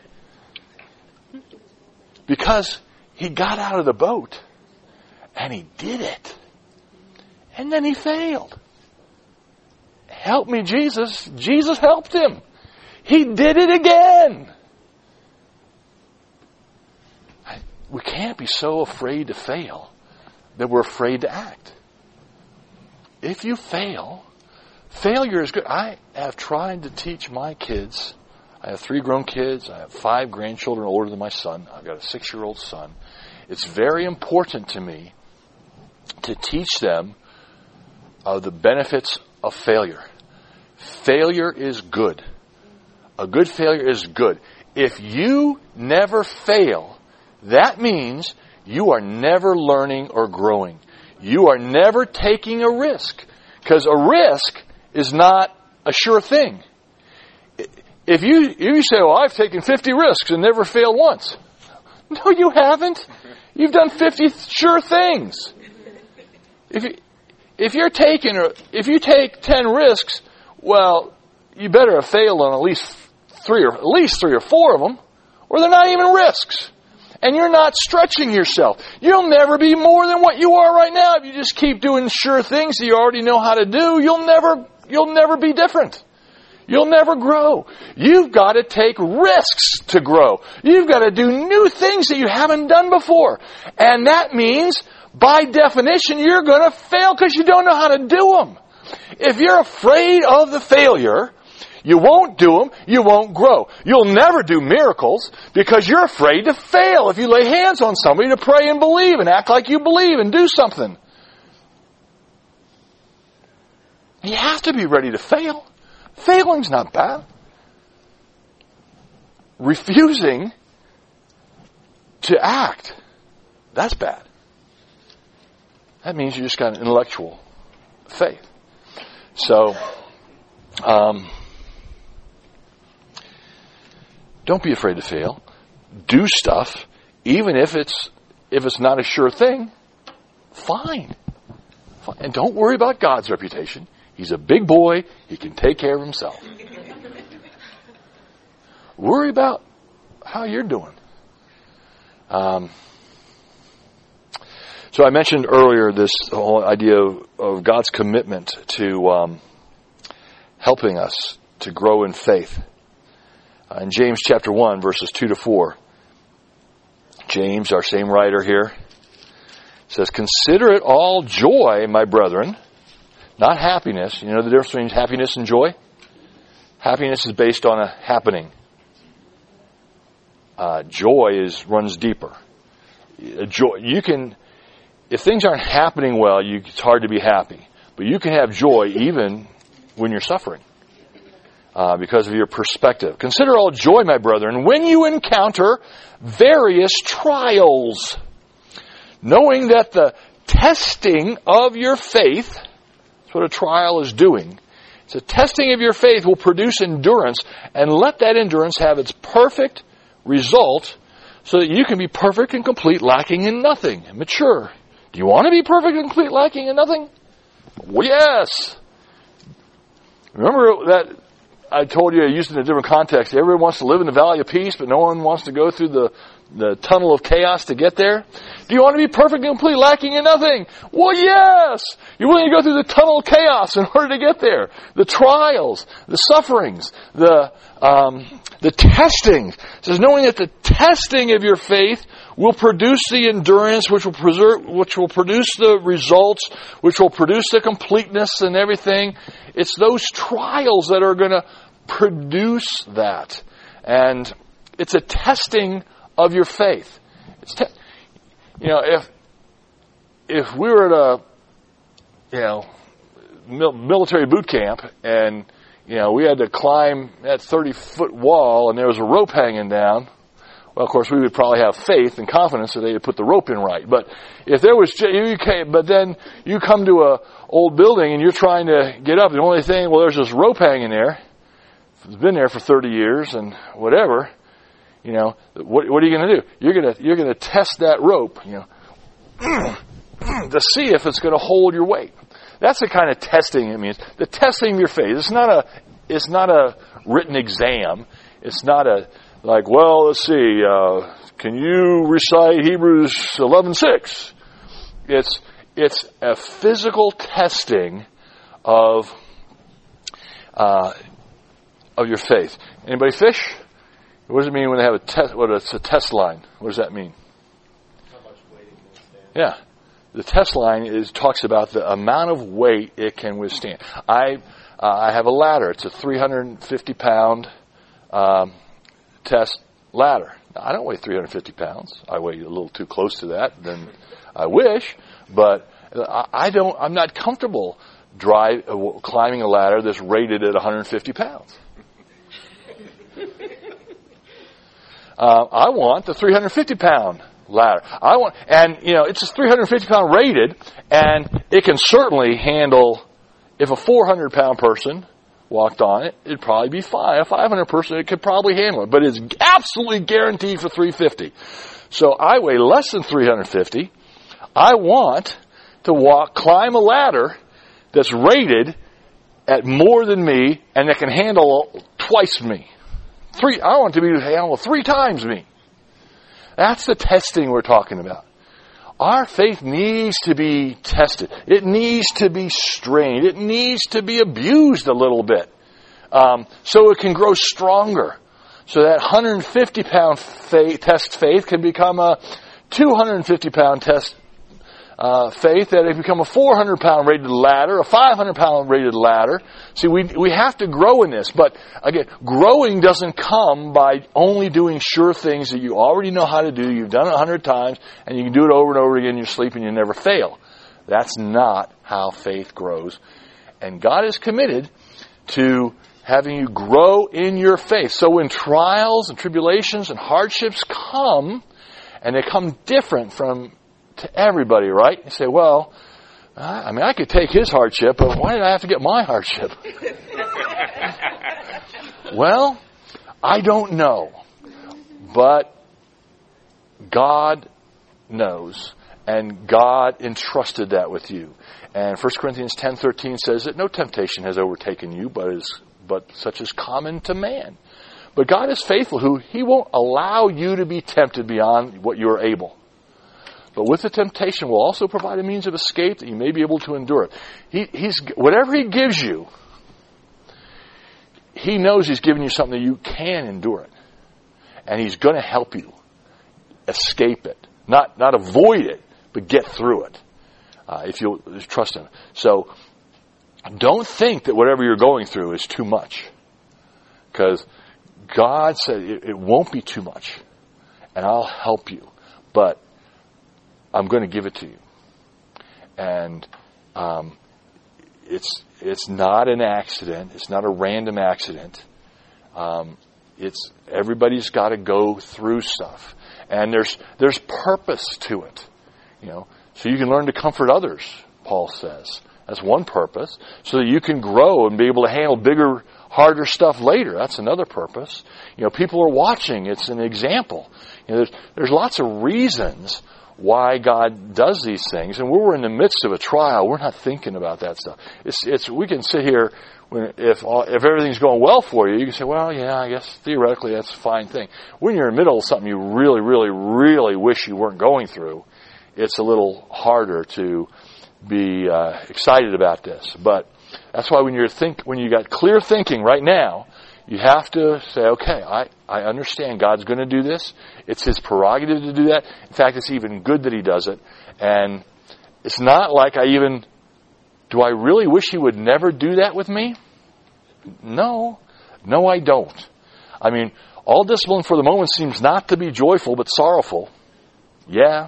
Because he got out of the boat and he did it. And then he failed. Help me, Jesus. Jesus helped him. He did it again. We can't be so afraid to fail that we're afraid to act. If you fail, failure is good. I have tried to teach my kids. I have three grown kids. I have five grandchildren older than my son. I've got a six-year-old son. It's very important to me to teach them of the benefits of failure. Failure is good. A good failure is good. If you never fail, that means you are never learning or growing. You are never taking a risk. Because a risk is not a sure thing. If you, if you say, well, I've taken fifty risks and never failed once. No, you haven't. You've done fifty sure things. If you, if you're taking, if you take ten risks, well, you better have failed on at least three or at least three or four of them, or they're not even risks. And you're not stretching yourself. You'll never be more than what you are right now. If you just keep doing sure things that you already know how to do, you'll never, you'll never be different. You'll never grow. You've got to take risks to grow. You've got to do new things that you haven't done before. And that means, by definition, you're going to fail because you don't know how to do them. If you're afraid of the failure, you won't do them, you won't grow. You'll never do miracles because you're afraid to fail. If you lay hands on somebody to pray and believe and act like you believe and do something. You have to be ready to fail. Failing's not bad. Refusing to act, that's bad. That means you just got an intellectual faith. So, um, don't be afraid to fail. Do stuff, even if it's if it's not a sure thing. Fine. Fine. And don't worry about God's reputation. He's a big boy. He can take care of himself. Worry about how you're doing. Um, so I mentioned earlier this whole idea of, of God's commitment to um, helping us to grow in faith. Uh, in James chapter one, verses two to four, James, our same writer here, says, "Consider it all joy, my brethren." Not happiness. You know the difference between happiness and joy? Happiness is based on a happening. Uh, joy is runs deeper. Joy, you can, if things aren't happening well, you, it's hard to be happy. But you can have joy even when you're suffering uh, because of your perspective. "Consider all joy, my brethren, when you encounter various trials, knowing that the testing of your faith," that's what a trial is doing. It's a testing of your faith will produce endurance, and let that endurance have its perfect result so that you can be perfect and complete, lacking in nothing, and mature. Do you want to be perfect and complete, lacking in nothing? Well, yes. Remember that I told you, I used it in a different context. Everyone wants to live in the valley of peace, but no one wants to go through the, the tunnel of chaos to get there. Do you want to be perfect and complete, lacking in nothing? Well, yes. You're willing to go through the tunnel of chaos in order to get there. The trials, the sufferings, the um, the testing. It says, knowing that the testing of your faith will produce the endurance, which will preserve, which will produce the results, which will produce the completeness and everything. It's those trials that are going to produce that, and it's a testing of your faith. It's te- you know, if if we were at a you know mil- military boot camp and you know we had to climb that thirty foot wall and there was a rope hanging down, well, of course, we would probably have faith and confidence that they would put the rope in right. But if there was, you came, but then you come to a old building and you're trying to get up, the only thing, well, there's this rope hanging there. It's been there for thirty years and whatever. You know, what, what are you going to do? You're going to you're going to test that rope, you know, to see if it's going to hold your weight. That's the kind of testing it means. The testing of your faith. It's not a it's not a written exam. It's not a like, well, let's see, uh, can you recite Hebrews eleven six? It's it's a physical testing of uh, of your faith. Anybody fish? What does it mean when they have a test? What it's a test line? What does that mean? How much weight it can stand. Yeah, the test line is talks about the amount of weight it can withstand. I uh, I have a ladder. It's a three hundred fifty pound um, test ladder. Now, I don't weigh three hundred fifty pounds. I weigh a little too close to that than I wish, but I, I don't. I'm not comfortable drive uh, climbing a ladder that's rated at one hundred fifty pounds. Uh, I want the three hundred fifty pound ladder. I want, and you know, it's a three hundred fifty pound rated, and it can certainly handle. If a four hundred pound person walked on it, it'd probably be fine. A five hundred person, it could probably handle it, but it's absolutely guaranteed for three fifty. So I weigh less than three hundred fifty. I want to walk, climb a ladder that's rated at more than me, and that can handle twice me. Three, I want to be able to handle three times me. That's the testing we're talking about. Our faith needs to be tested. It needs to be strained. It needs to be abused a little bit, um, so it can grow stronger. So that one hundred fifty pound faith, test faith can become a two hundred fifty pound test Uh, faith, that it become a four hundred pound rated ladder, a five hundred pound rated ladder. See, we we have to grow in this, but again, growing doesn't come by only doing sure things that you already know how to do. You've done it a hundred times, and you can do it over and over again in your sleep, and you never fail. That's not how faith grows. And God is committed to having you grow in your faith. So when trials and tribulations and hardships come, and they come different from to everybody, right? You say, well, I mean, I could take his hardship, but why did I have to get my hardship? Well, I don't know. But God knows, and God entrusted that with you. And First Corinthians ten thirteen says that no temptation has overtaken you, but is but such as common to man. But God is faithful, who He won't allow you to be tempted beyond what you are able. But with the temptation will also provide a means of escape that you may be able to endure it. He, he's, whatever He gives you, He knows He's giving you something that you can endure it. And He's going to help you escape it. Not, not avoid it, but get through it. Uh, if you'll trust Him. So, don't think that whatever you're going through is too much. Because God said it, it won't be too much. And I'll help you. But I'm going to give it to you. And um, it's it's not an accident. It's not a random accident. Um, it's everybody's got to go through stuff. And there's there's purpose to it. You know, so you can learn to comfort others, Paul says. That's one purpose. So that you can grow and be able to handle bigger, harder stuff later. That's another purpose. You know, people are watching. It's an example. You know, there's there's lots of reasons why God does these things, and we're in the midst of a trial. We're not thinking about that stuff. It's it's we can sit here when if all, if everything's going well for you, you can say, well, yeah, I guess theoretically that's a fine thing. When you're in the middle of something you really, really, really wish you weren't going through, it's a little harder to be uh, excited about this. But that's why when you're think when you got clear thinking right now, you have to say, okay, I, I understand God's going to do this. It's His prerogative to do that. In fact, it's even good that He does it. And it's not like I even, do I really wish He would never do that with me? No. No, I don't. I mean, all discipline for the moment seems not to be joyful but sorrowful. Yeah.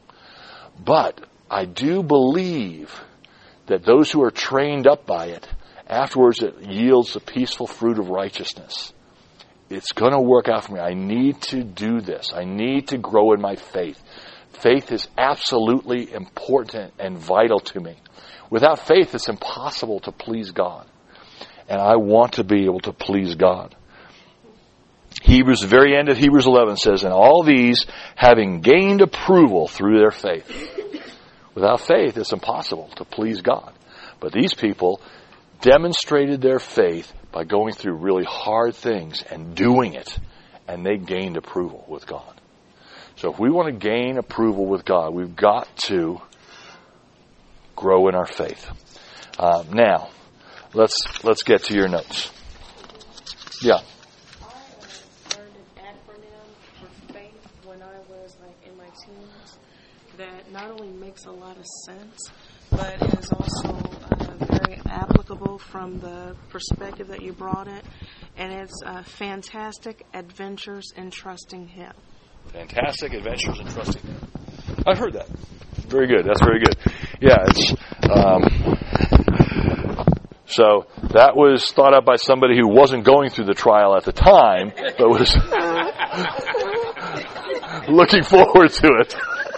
But I do believe that those who are trained up by it, afterwards, it yields the peaceful fruit of righteousness. It's going to work out for me. I need to do this. I need to grow in my faith. Faith is absolutely important and vital to me. Without faith, it's impossible to please God. And I want to be able to please God. Hebrews, the very end of Hebrews eleven says, and all these having gained approval through their faith. Without faith, it's impossible to please God. But these people demonstrated their faith by going through really hard things and doing it, and they gained approval with God. So if we want to gain approval with God, we've got to grow in our faith. Uh, now, let's let's get to your notes. Yeah. I uh, learned an acronym for faith when I was like in my teens, that not only makes a lot of sense, but is also uh, very applicable from the perspective that you brought it. And it's uh, Fantastic Adventures in Trusting Him. Fantastic Adventures in Trusting Him. I've heard that. Very good. That's very good. Yeah, it's um, so that was thought up by somebody who wasn't going through the trial at the time, but was looking forward to it.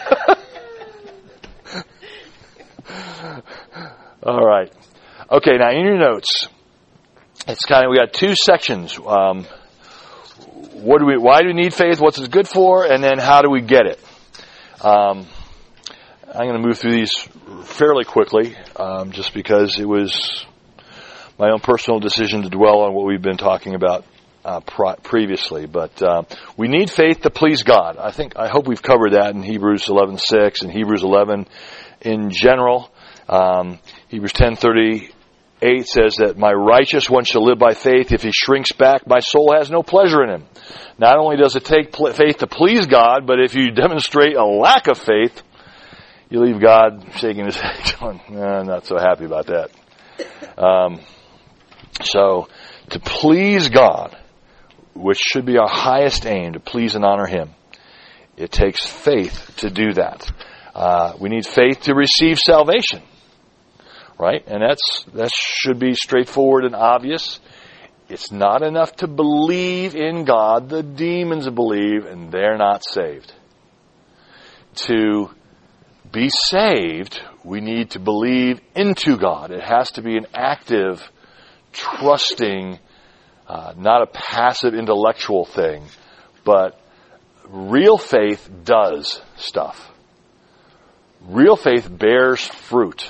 All right. Okay, now in your notes, it's kind of, we got two sections. Um, what do we? Why do we need faith? What's it good for? And then how do we get it? Um, I'm going to move through these fairly quickly, um, just because it was my own personal decision to dwell on what we've been talking about uh, pro- previously. But uh, we need faith to please God. I think, I hope we've covered that in Hebrews eleven six and Hebrews eleven in general. Um, Hebrews ten thirty-eight says that my righteous one shall live by faith. If he shrinks back, my soul has no pleasure in him. Not only does it take pl- faith to please God, but if you demonstrate a lack of faith, you leave God shaking his head going, nah, I'm not so happy about that. Um, so, to please God, which should be our highest aim, to please and honor Him, it takes faith to do that. Uh, we need faith to receive salvation, right? And that's that should be straightforward and obvious. It's not enough to believe in God. The demons believe, and they're not saved. To be saved, we need to believe into God. It has to be an active, trusting, uh, not a passive intellectual thing, but real faith does stuff. Real faith bears fruit.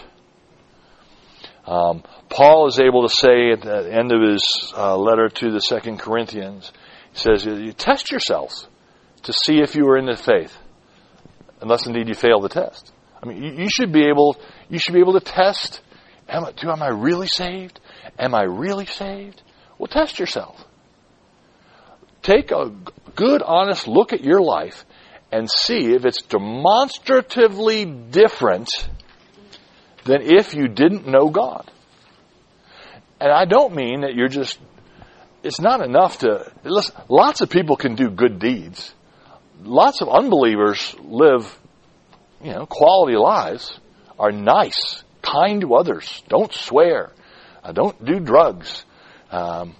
Um, Paul is able to say at the end of his uh, letter to the Second Corinthians, he says, you test yourselves to see if you are in the faith, unless indeed you fail the test. I mean, you, you should be able, you should be able to test, am I, am I really saved? Am I really saved? Well, test yourself. Take a good, honest look at your life and see if it's demonstratively different than if you didn't know God. And I don't mean that you're just, it's not enough to, listen, lots of people can do good deeds. Lots of unbelievers live, you know, quality lives, are nice, kind to others, don't swear, uh, don't do drugs. Um,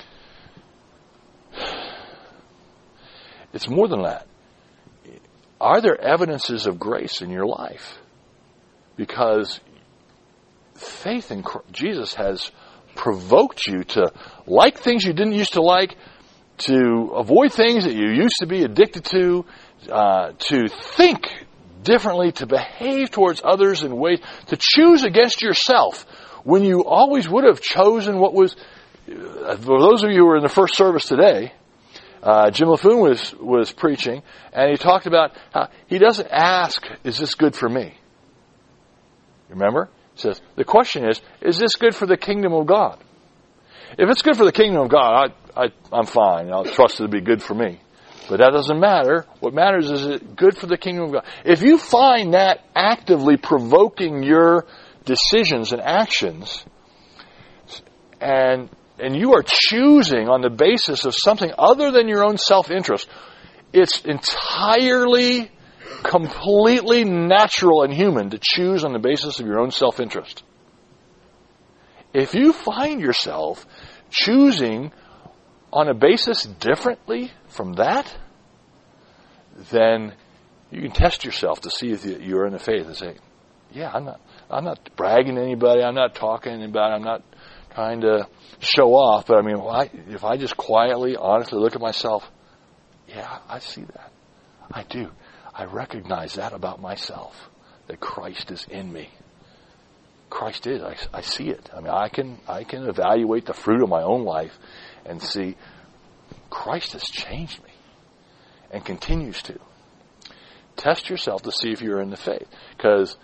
it's more than that. Are there evidences of grace in your life? Because faith in Jesus has provoked you to like things you didn't used to like, to avoid things that you used to be addicted to, uh, to think differently, to behave towards others in ways, to choose against yourself when you always would have chosen what was, uh, for those of you who were in the first service today, uh, Jim LaFoon was, was preaching, and he talked about how he doesn't ask, is this good for me? Remember? He says, the question is, is this good for the kingdom of God? If it's good for the kingdom of God, I, I, I'm fine. I'll trust it to be good for me. But that doesn't matter. What matters is it good for the kingdom of God. If you find that actively provoking your decisions and actions, and and you are choosing on the basis of something other than your own self-interest, it's entirely, completely natural and human to choose on the basis of your own self-interest. If you find yourself choosing on a basis differently from that, then you can test yourself to see if you're in the faith and say, yeah, I'm not I'm not bragging to anybody, I'm not talking to anybody, I'm not trying to show off, but I mean, I, if I just quietly, honestly look at myself, yeah, I see that. I do. I recognize that about myself, that Christ is in me. Christ is. I, I see it. I mean, I can I can evaluate the fruit of my own life and see Christ has changed me and continues to. Test yourself to see if you're in the faith. Because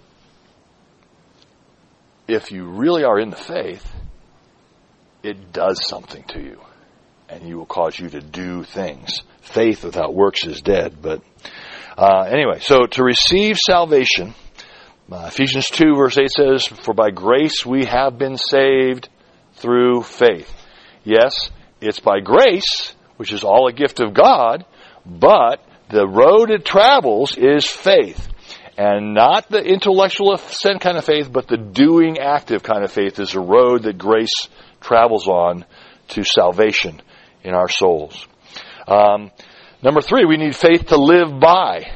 if you really are in the faith, it does something to you. And you will cause you to do things. Faith without works is dead. But Uh, anyway, so to receive salvation, uh, Ephesians two verse eight says, "For by grace we have been saved through faith." Yes, it's by grace, which is all a gift of God, but the road it travels is faith. And not the intellectual assent kind of faith, but the doing active kind of faith is the road that grace travels on to salvation in our souls. Um, number three, we need faith to live by.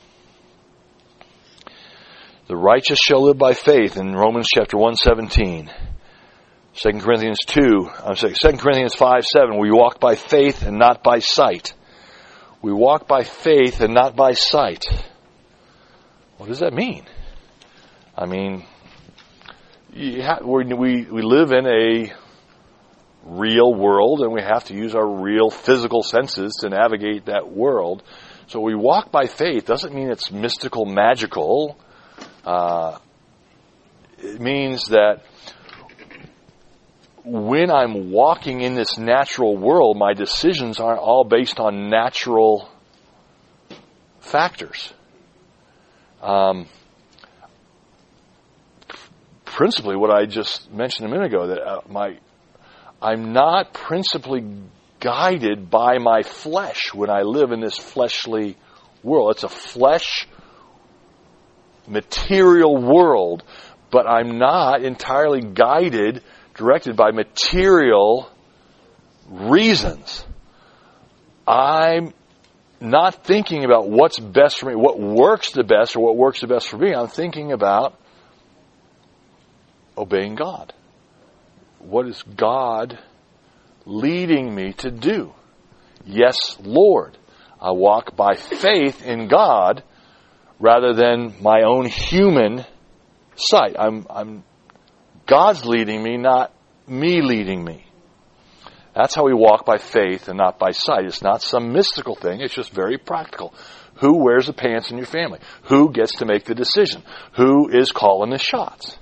The righteous shall live by faith in Romans chapter one seventeen. Second Corinthians two, I'm sorry, Second Corinthians five seven, we walk by faith and not by sight. We walk by faith and not by sight. What does that mean? I mean, you ha- we, we we live in a real world, and we have to use our real physical senses to navigate that world. So we walk by faith doesn't mean it's mystical, magical. Uh, it means that when I'm walking in this natural world, my decisions aren't all based on natural factors. Um, principally, what I just mentioned a minute ago, that uh, my I'm not principally guided by my flesh when I live in this fleshly world. It's a flesh, material world, but I'm not entirely guided, directed by material reasons. I'm not thinking about what's best for me, what works the best or what works the best for me. I'm thinking about obeying God. What is God leading me to do? Yes, Lord. I walk by faith in God rather than my own human sight. I'm, I'm God's leading me, not me leading me. That's how we walk by faith and not by sight. It's not some mystical thing. It's just very practical. Who wears the pants in your family? Who gets to make the decision? Who is calling the shots?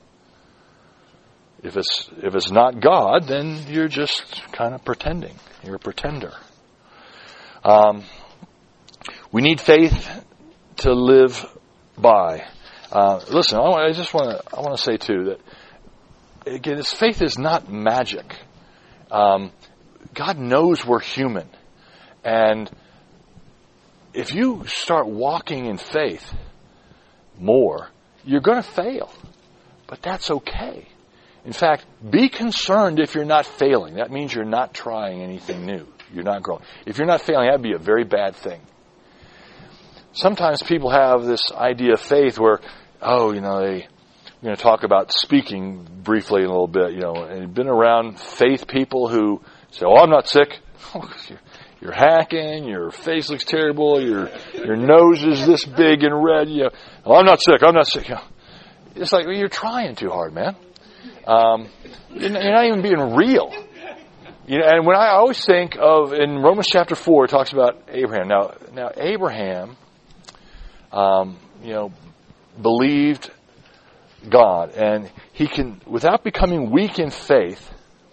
If it's if it's not God, then you're just kind of pretending. You're a pretender. Um, we need faith to live by. Uh, listen, I, I just want to I want to say too that again, this faith is not magic. Um, God knows we're human, and if you start walking in faith more, you're going to fail, but that's okay. In fact, be concerned if you're not failing. That means you're not trying anything new. You're not growing. If you're not failing, that'd be a very bad thing. Sometimes people have this idea of faith where, oh, you know, they, we're going to talk about speaking briefly in a little bit, you know, and you've been around faith people who say, oh, I'm not sick. You're hacking, your face looks terrible, your your nose is this big and red. You know, oh, I'm not sick, I'm not sick. You know, it's like, well, you're trying too hard, man. Um, you're not even being real. You know, and when I always think of, in Romans chapter four, it talks about Abraham. Now, now Abraham, um, you know, believed God, and he can, without becoming weak in faith.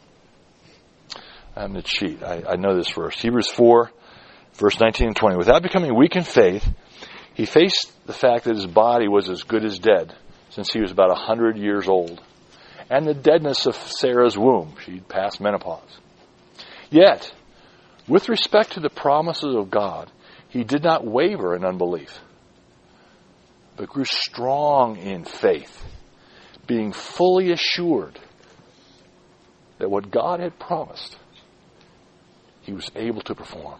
I'm going to cheat. I, I know this verse. Hebrews four, verse nineteen and twenty. Without becoming weak in faith, he faced the fact that his body was as good as dead, since he was about a hundred years old, and the deadness of Sarah's womb. She'd passed menopause. Yet, with respect to the promises of God, he did not waver in unbelief, but grew strong in faith, being fully assured that what God had promised, he was able to perform.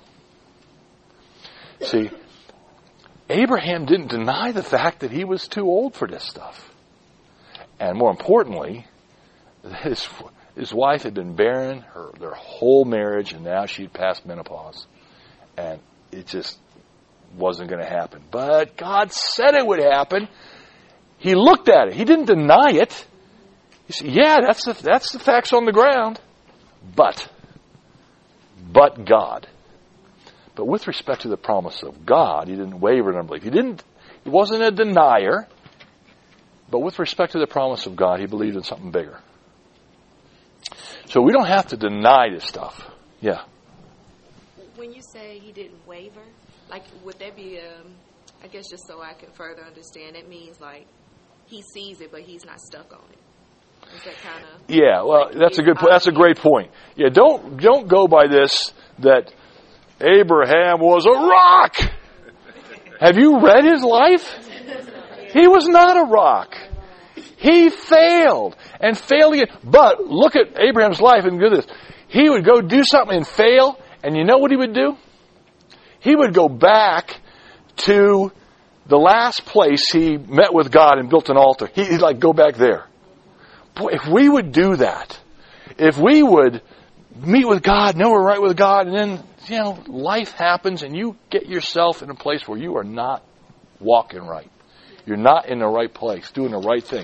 See, Abraham didn't deny the fact that he was too old for this stuff. And more importantly, his, his wife had been barren her their whole marriage, and now she'd passed menopause. And it just wasn't going to happen. But God said it would happen. He looked at it. He didn't deny it. He said, yeah, that's the, that's the facts on the ground. But, but God. But with respect to the promise of God, he didn't waver in unbelief. He didn't, he wasn't a denier. But with respect to the promise of God, he believed in something bigger. So we don't have to deny this stuff. Yeah. When you say he didn't waver, like, would there be a, I guess just so I can further understand, it means like he sees it, but he's not stuck on it. Is that kind of? Yeah, well, like that's a good. That's a great point. Yeah, don't don't go by this that Abraham was a rock. Have you read his life? He was not a rock. He failed and failed again. But look at Abraham's life and do this. He would go do something and fail, and you know what he would do? He would go back to the last place he met with God and built an altar. He'd like go back there. Boy, if we would do that, if we would meet with God, know we're right with God, and then, you know, life happens and you get yourself in a place where you are not walking right. You're not in the right place, doing the right thing.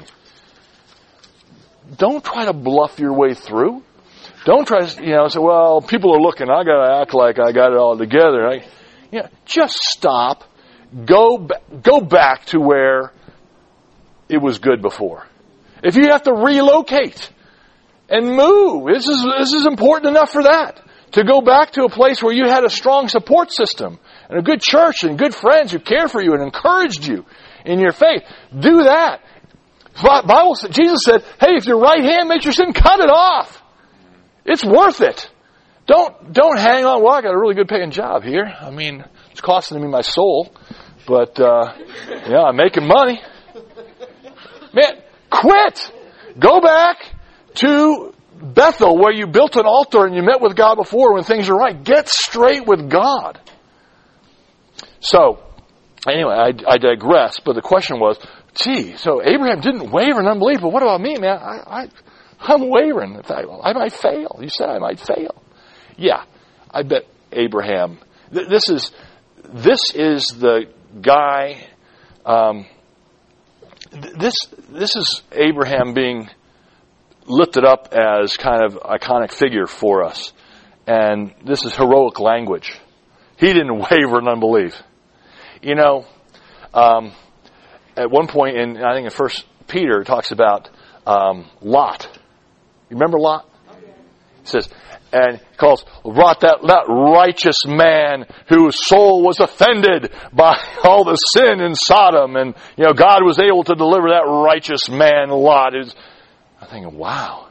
Don't try to bluff your way through. Don't try to, you know, say, well, people are looking. I got to act like I got it all together. Right? You know, just stop. Go, ba- go back to where it was good before. If you have to relocate and move, this is this is important enough for that. To go back to a place where you had a strong support system and a good church and good friends who cared for you and encouraged you in your faith. Do that. Bible said, Jesus said, hey, if your right hand makes your sin, cut it off. It's worth it. Don't don't hang on, well, I got a really good paying job here. I mean, it's costing me my soul. But, uh, yeah, I'm making money. Man, quit. Go back to Bethel where you built an altar and you met with God before when things are right. Get straight with God. So, anyway, I, I digress. But the question was, gee, so Abraham didn't waver in unbelief, but what about me, man? I, I, I'm wavering. In fact, I might fail. You said I might fail. Yeah, I bet Abraham. Th- this is this is the guy. Um, th- this this is Abraham being lifted up as kind of iconic figure for us, and this is heroic language. He didn't waver in unbelief. You know. Um, At one point, in I think in First Peter, it talks about um, Lot. You remember Lot? It says, and he calls Lot that, that righteous man whose soul was offended by all the sin in Sodom, and you know God was able to deliver that righteous man, Lot. Is I'm thinking, wow,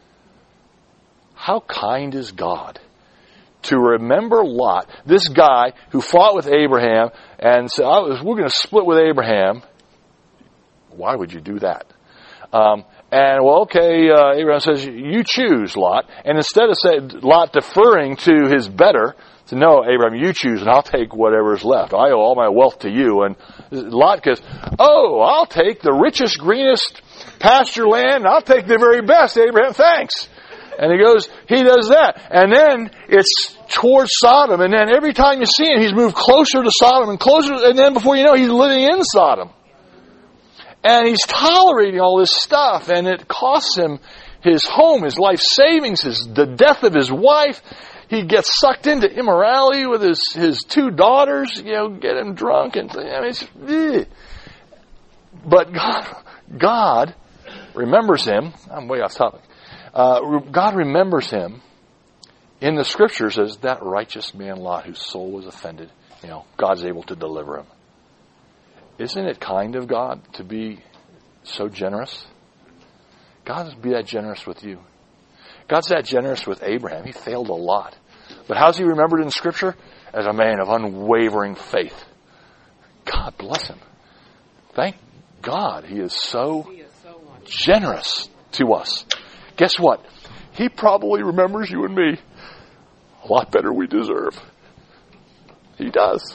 how kind is God to remember Lot, this guy who fought with Abraham and said, oh, "We're going to split with Abraham." Why would you do that? Um, and, well, okay, uh, Abraham says, you choose, Lot. And instead of saying, Lot deferring to his better, to no, Abraham, you choose, and I'll take whatever is left. I owe all my wealth to you. And Lot goes, oh, I'll take the richest, greenest pasture land. I'll take the very best, Abraham, thanks. And he goes, he does that. And then it's towards Sodom. And then every time you see him, he's moved closer to Sodom and closer. And then before you know, he's living in Sodom. And he's tolerating all this stuff, and it costs him his home, his life savings, his the death of his wife. He gets sucked into immorality with his, his two daughters, you know, get him drunk. And I mean, it's, ugh. But God, God remembers him. I'm way off topic. Uh, God remembers him in the Scriptures as that righteous man Lot whose soul was offended. You know, God's able to deliver him. Isn't it kind of God to be so generous? God will be that generous with you. God's that generous with Abraham. He failed a lot. But how's he remembered in Scripture? As a man of unwavering faith. God bless him. Thank God he is so generous to us. Guess what? He probably remembers you and me a lot better we deserve. He does.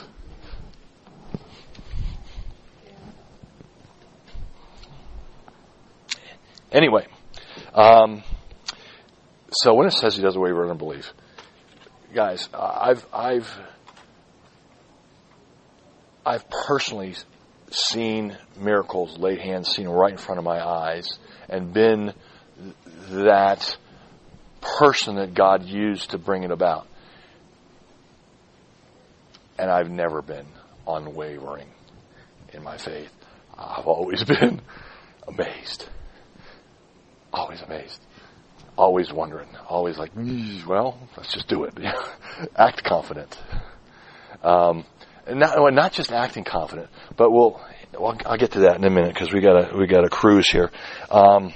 Anyway, um, so when it says he doesn't waver in unbelief, guys, I've I've I've personally seen miracles, laid hands, seen right in front of my eyes, and been that person that God used to bring it about. And I've never been unwavering in my faith. I've always been amazed. Always amazed. Always wondering. Always like, well, let's just do it. Act confident. Um, not well, not just acting confident, but we'll. Well, I'll get to that in a minute because we got to we got to cruise here. Um,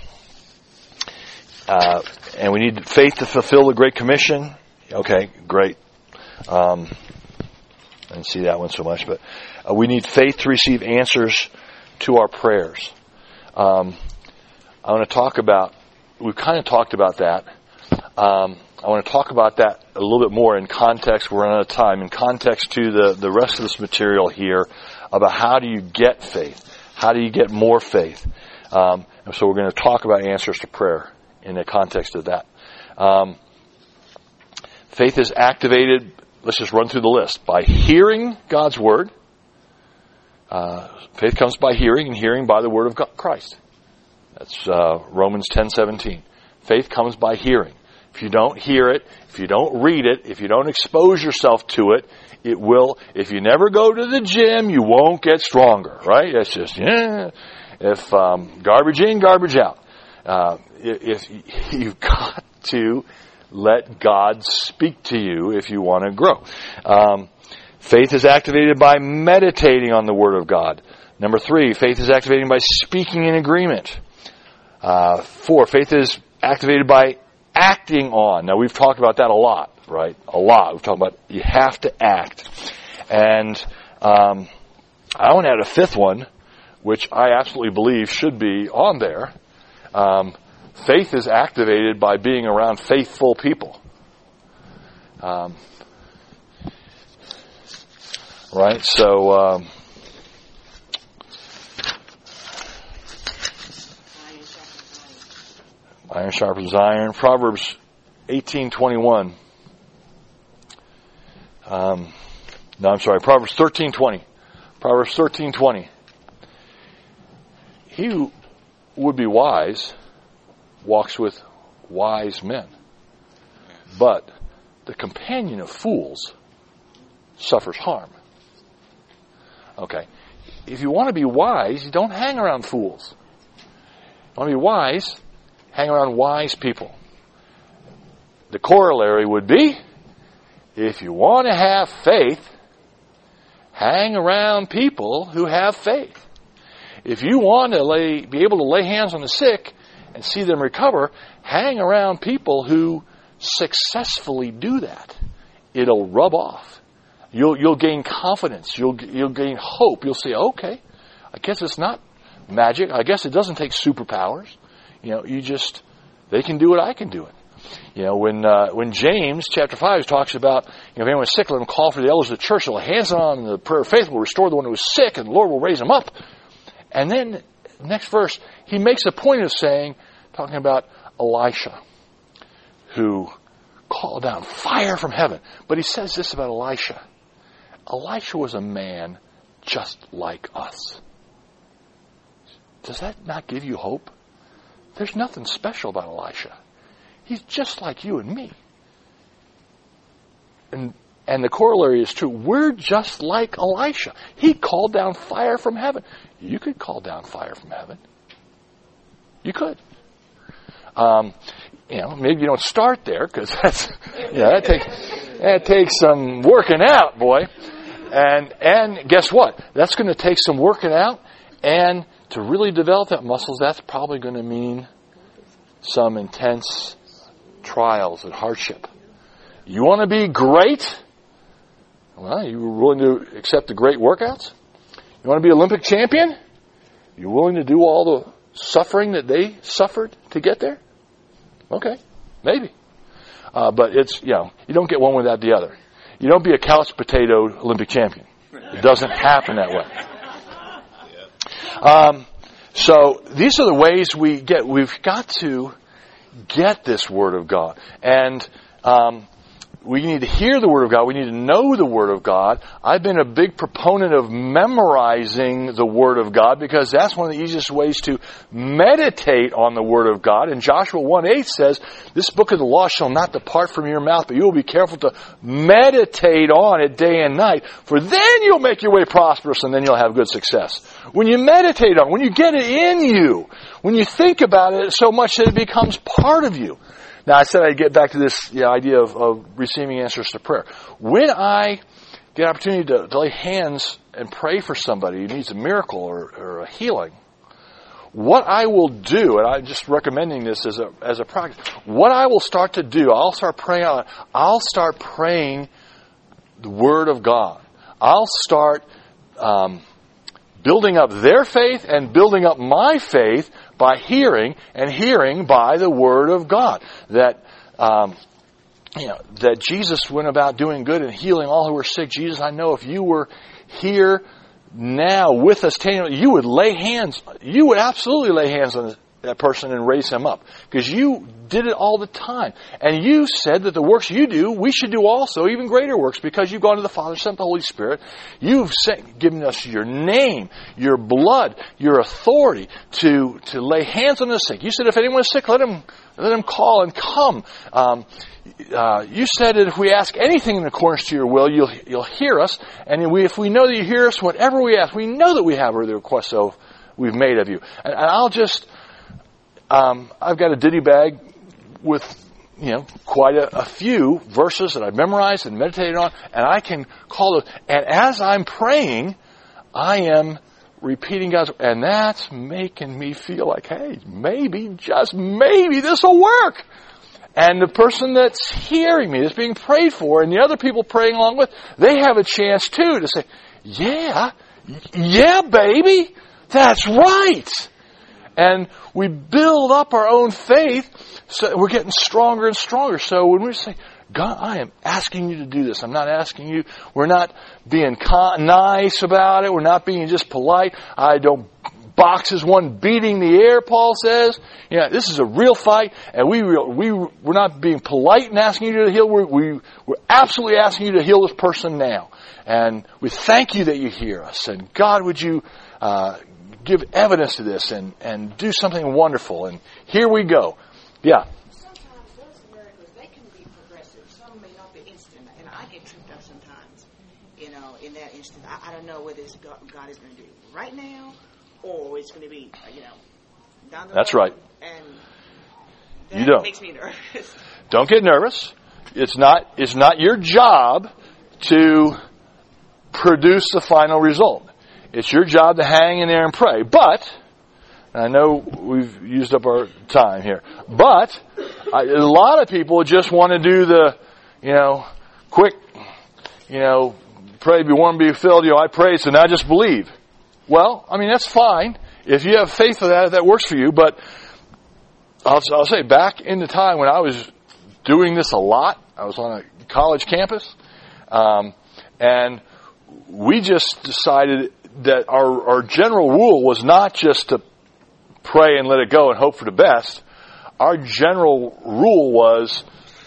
uh, and we need faith to fulfill the Great Commission. Okay, great. Um, I didn't see that one so much, but uh, we need faith to receive answers to our prayers. Um, I want to talk about. We've kind of talked about that. Um, I want to talk about that a little bit more in context. We're out of time. In context to the the rest of this material here. About how do you get faith? How do you get more faith? Um, and so we're going to talk about answers to prayer in the context of that. Um, faith is activated, let's just run through the list, by hearing God's Word. Uh, faith comes by hearing, and hearing by the Word of God, Christ. That's uh, Romans ten seventeen. Faith comes by hearing. If you don't hear it, if you don't read it, if you don't expose yourself to it, it will, if you never go to the gym, you won't get stronger, right? It's just, yeah. If um, garbage in, garbage out. Uh, if, if you've got to let God speak to you if you want to grow. Um, faith is activated by meditating on the Word of God. Number three, faith is activated by speaking in agreement. Uh, four, faith is activated by acting on. Now, we've talked about that a lot, right? A lot. We've talked about you have to act. And um, I want to add a fifth one, which I absolutely believe should be on there. Um, faith is activated by being around faithful people. Um, right? So... Um, iron sharpens iron. Proverbs eighteen twenty-one. Um, no, I'm sorry. Proverbs thirteen twenty. Proverbs thirteen twenty. He who would be wise walks with wise men, but the companion of fools suffers harm. Okay. If you want to be wise, you don't hang around fools. You want to be wise, hang around wise people. The corollary would be, if you want to have faith, hang around people who have faith. If you want to lay, be able to lay hands on the sick and see them recover, hang around people who successfully do that. It'll rub off. You'll you'll gain confidence. You'll you'll gain hope. You'll say, okay, I guess it's not magic. I guess it doesn't take superpowers. You know, you just, they can do it, I can do it. You know, when uh, when James chapter five talks about, you know, if anyone is sick, let him call for the elders of the church, lay hands on him, and the prayer of faith will restore the one who is sick, and the Lord will raise him up. And then, next verse, he makes a point of saying, talking about Elisha, who called down fire from heaven. But he says this about Elisha. Elisha was a man just like us. Does that not give you hope? There's nothing special about Elisha. He's just like you and me. And and the corollary is true. We're just like Elisha. He called down fire from heaven. You could call down fire from heaven. You could. Um, you know, maybe you don't start there because that's yeah, that takes that takes some working out, boy. And and guess what? That's going to take some working out, and to really develop that muscles, that's probably going to mean some intense trials and hardship. You want to be great? Well, you willing to accept the great workouts? You want to be Olympic champion? You willing to do all the suffering that they suffered to get there? Okay, maybe. Uh, but it's, you know, you don't get one without the other. You don't be a couch potato Olympic champion. It doesn't happen that way. Um, so these are the ways we get, we've got to get this Word of God. And um, we need to hear the Word of God. We need to know the Word of God. I've been a big proponent of memorizing the Word of God because that's one of the easiest ways to meditate on the Word of God. And Joshua one eight says, this book of the law shall not depart from your mouth, but you will be careful to meditate on it day and night, for then you'll make your way prosperous and then you'll have good success. When you meditate on it, when you get it in you, when you think about it so much that it becomes part of you. Now, I said I'd get back to this the idea of, of receiving answers to prayer. When I get an opportunity to, to lay hands and pray for somebody who needs a miracle or, or a healing, what I will do, and I'm just recommending this as a as a practice, what I will start to do, I'll start praying out, I'll start praying the Word of God. I'll start um, building up their faith and building up my faith by hearing, and hearing by the Word of God. That um, you know, that Jesus went about doing good and healing all who were sick. Jesus, I know if you were here now with us, you would lay hands, you would absolutely lay hands on that person and raise him up. Because you did it all the time. And you said that the works you do, we should do also, even greater works, because you've gone to the Father, sent the Holy Spirit. You've sent, given us your name, your blood, your authority to, to lay hands on the sick. You said if anyone is sick, let him, let him call and come. Um, Uh, you said that if we ask anything in accordance to your will, you'll you'll hear us. And we, if we know that you hear us, whatever we ask, we know that we have the request so we've made of you. And, and I'll just, um, I've got a ditty bag with, you know, quite a, a few verses that I've memorized and meditated on, and I can call those. And as I'm praying, I am repeating God's word, and that's making me feel like, hey, maybe, just maybe this will work. And the person that's hearing me, that's being prayed for, and the other people praying along with, they have a chance too to say, yeah, yeah, baby, that's right. And we build up our own faith, so we're getting stronger and stronger. So when we say, God, I am asking you to do this. I'm not asking you. We're not being con- nice about it. We're not being just polite. I don't box is one beating the air, Paul says. Yeah, this is a real fight, and we we we're not being polite and asking you to heal. We're, we we're absolutely asking you to heal this person now, and we thank you that you hear us. And God, would you uh, give evidence to this and and do something wonderful? And here we go. Yeah. Sometimes those miracles, they can be progressive. Some may not be instant, and I get tripped up sometimes. You know, in that instant, I, I don't know whether it's God, God is going to do it right now, or it's going to be, you know, down the That's road. right. And that You don't. makes me nervous. Don't get nervous. It's not it's not your job to produce the final result. It's your job to hang in there and pray. But, I know we've used up our time here, but I, a lot of people just want to do the, you know, quick, you know, pray, be warm, be filled, you know, I pray, so now just believe. Well, I mean, that's fine. If you have faith for that, if that works for you. But I'll, I'll say, back in the time when I was doing this a lot, I was on a college campus, um, and we just decided that our, our general rule was not just to pray and let it go and hope for the best. Our general rule was,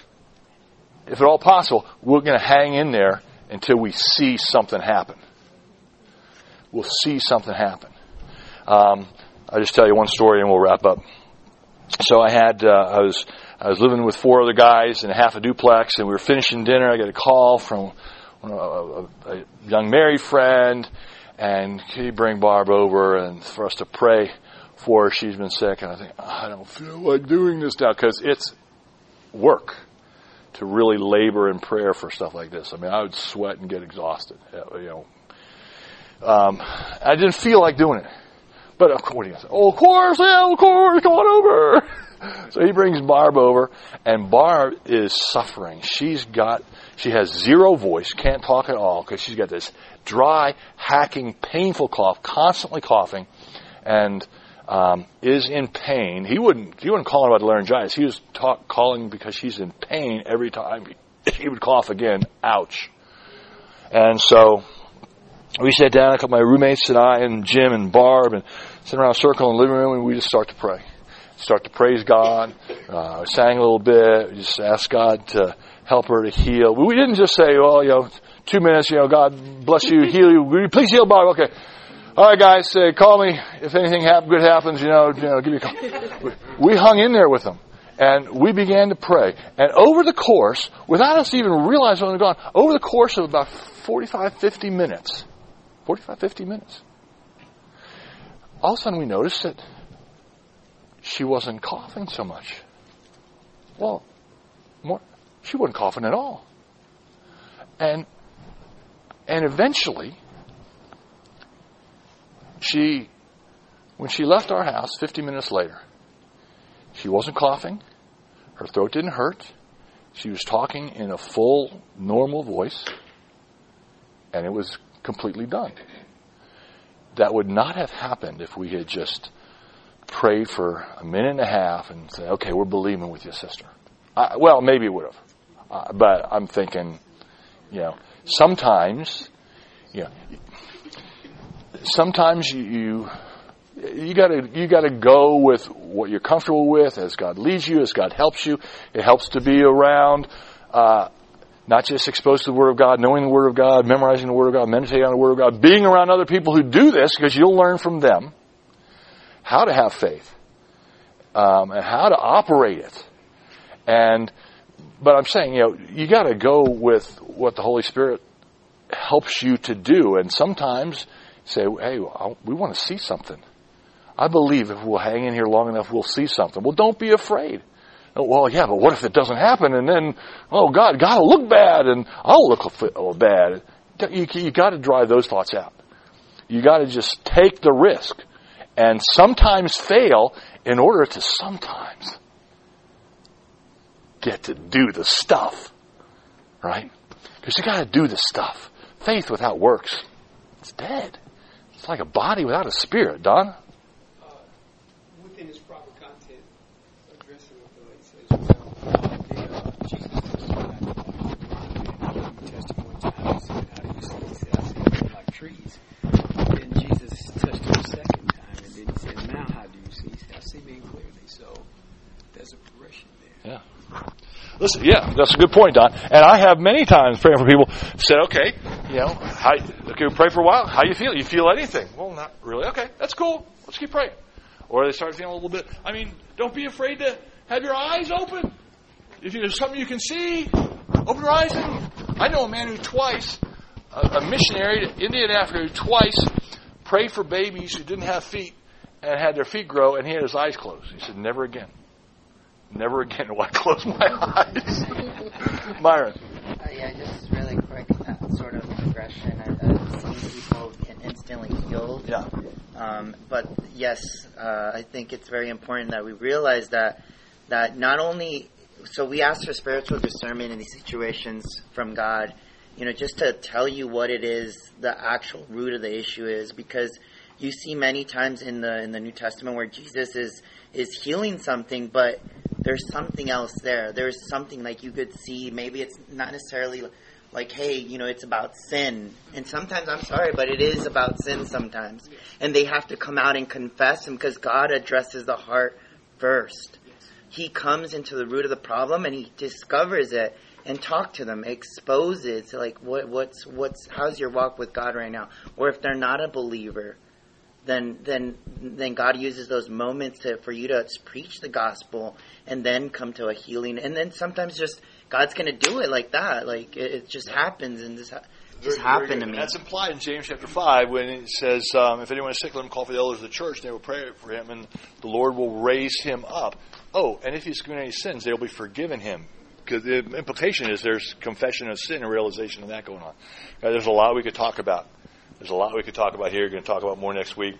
if at all possible, we're going to hang in there until we see something happen. We'll see something happen. Um, I'll just tell you one story and we'll wrap up. So I had, uh, I was, I was living with four other guys in a half a duplex, and we were finishing dinner. I got a call from a, a, a young married friend, and can you bring Barb over and for us to pray for her? She's been sick, and I think, I don't feel like doing this now, because it's work to really labor in prayer for stuff like this. I mean, I would sweat and get exhausted, you know. Um, I didn't feel like doing it. But of course, what do you say? Oh, of course, yeah, of course, come on over. So he brings Barb over, and Barb is suffering. She's got, she has zero voice, can't talk at all, because she's got this dry, hacking, painful cough, constantly coughing, and um, is in pain. He wouldn't, he wouldn't call her about laryngitis. He was talk, calling because she's in pain every time he would cough again. Ouch. And so we sat down, a couple of my roommates and I and Jim and Barb, and sat around a circle in the living room, and we just start to pray. Start to praise God. Uh, we sang a little bit. We just asked God to help her to heal. We didn't just say, well, you know, two minutes, you know, God bless you, heal you. Please heal Barb. Okay. All right, guys, say, call me if anything happen, good happens, you know, you know, give me a call. We hung in there with them, and we began to pray. And over the course, without us even realizing what was going on, over the course of about forty-five, fifty minutes, forty-five, fifty minutes, all of a sudden we noticed that she wasn't coughing so much. Well, more, she wasn't coughing at all. And And eventually, she, when she left our house fifty minutes later, she wasn't coughing. Her throat didn't hurt. She was talking in a full, normal voice. And it was completely done. That would not have happened if we had just prayed for a minute and a half and said, okay, we're believing with you, sister. I, well, maybe it would have. Uh, but I'm thinking, you know, sometimes, you know, sometimes you, you You gotta, you gotta go with what you're comfortable with as God leads you, as God helps you. It helps to be around, uh, not just exposed to the Word of God, knowing the Word of God, memorizing the Word of God, meditating on the Word of God, being around other people who do this, because you'll learn from them how to have faith, um, and how to operate it. And, but I'm saying, you know, you gotta go with what the Holy Spirit helps you to do. And sometimes say, hey, we want to see something. I believe if we'll hang in here long enough, we'll see something. Well, don't be afraid. Oh, well, yeah, but what if it doesn't happen? And then, oh, God, God will look bad, and I'll look bad. You, you got to drive those thoughts out. You got to just take the risk and sometimes fail in order to sometimes get to do the stuff, right? Because you got to do the stuff. Faith without works, it's dead. It's like a body without a spirit, Don. In its proper content, addressing what the lady says, well, uh, Jesus testimony to how he said, how do you see? He said, I see them like trees. Then Jesus touched him a second time, and then he said, now how do you see? He said, I see men clearly. So there's a progression there. Yeah. Listen, yeah, that's a good point, Don. And I have many times praying for people said, okay, you know, how, okay, we pray for a while. How you feel? You feel anything? Well, not really. Okay, that's cool. Let's keep praying. Or they start feeling a little bit. I mean, don't be afraid to have your eyes open. If there's something you can see, open your eyes. And I know a man who twice, a, a missionary to India and Africa, who twice prayed for babies who didn't have feet and had their feet grow, and he had his eyes closed. He said, never again. Never again do I close my eyes. Myron. Uh, yeah, just really quick, that sort of progression of uh, seeing people instantly healed. Yeah. Um, but yes, uh, I think it's very important that we realize that that not only, so we ask for spiritual discernment in these situations from God, you know, just to tell you what it is, the actual root of the issue is, because you see many times in the in the New Testament where Jesus is is healing something, but there's something else there. There's something like you could see. Maybe it's not necessarily like, hey, you know, it's about sin. And sometimes, I'm sorry, but it is about sin sometimes. And they have to come out and confess Him because God addresses the heart first. He comes into the root of the problem and He discovers it and talk to them, exposes like what what's what's how's your walk with God right now? Or if they're not a believer, then then then God uses those moments to, for you to preach the gospel and then come to a healing. And then sometimes just God's going to do it like that. Like it, it just happens, and this ha- just very, happened very to me. That's implied in James chapter five when it says, um, if anyone is sick, let him call for the elders of the church. They will pray for him, and the Lord will raise him up. Oh, and if he's committed any sins, they will be forgiven him. Because the implication is there's confession of sin and realization of that going on. Now, there's a lot we could talk about. There's a lot we could talk about here. We're going to talk about more next week.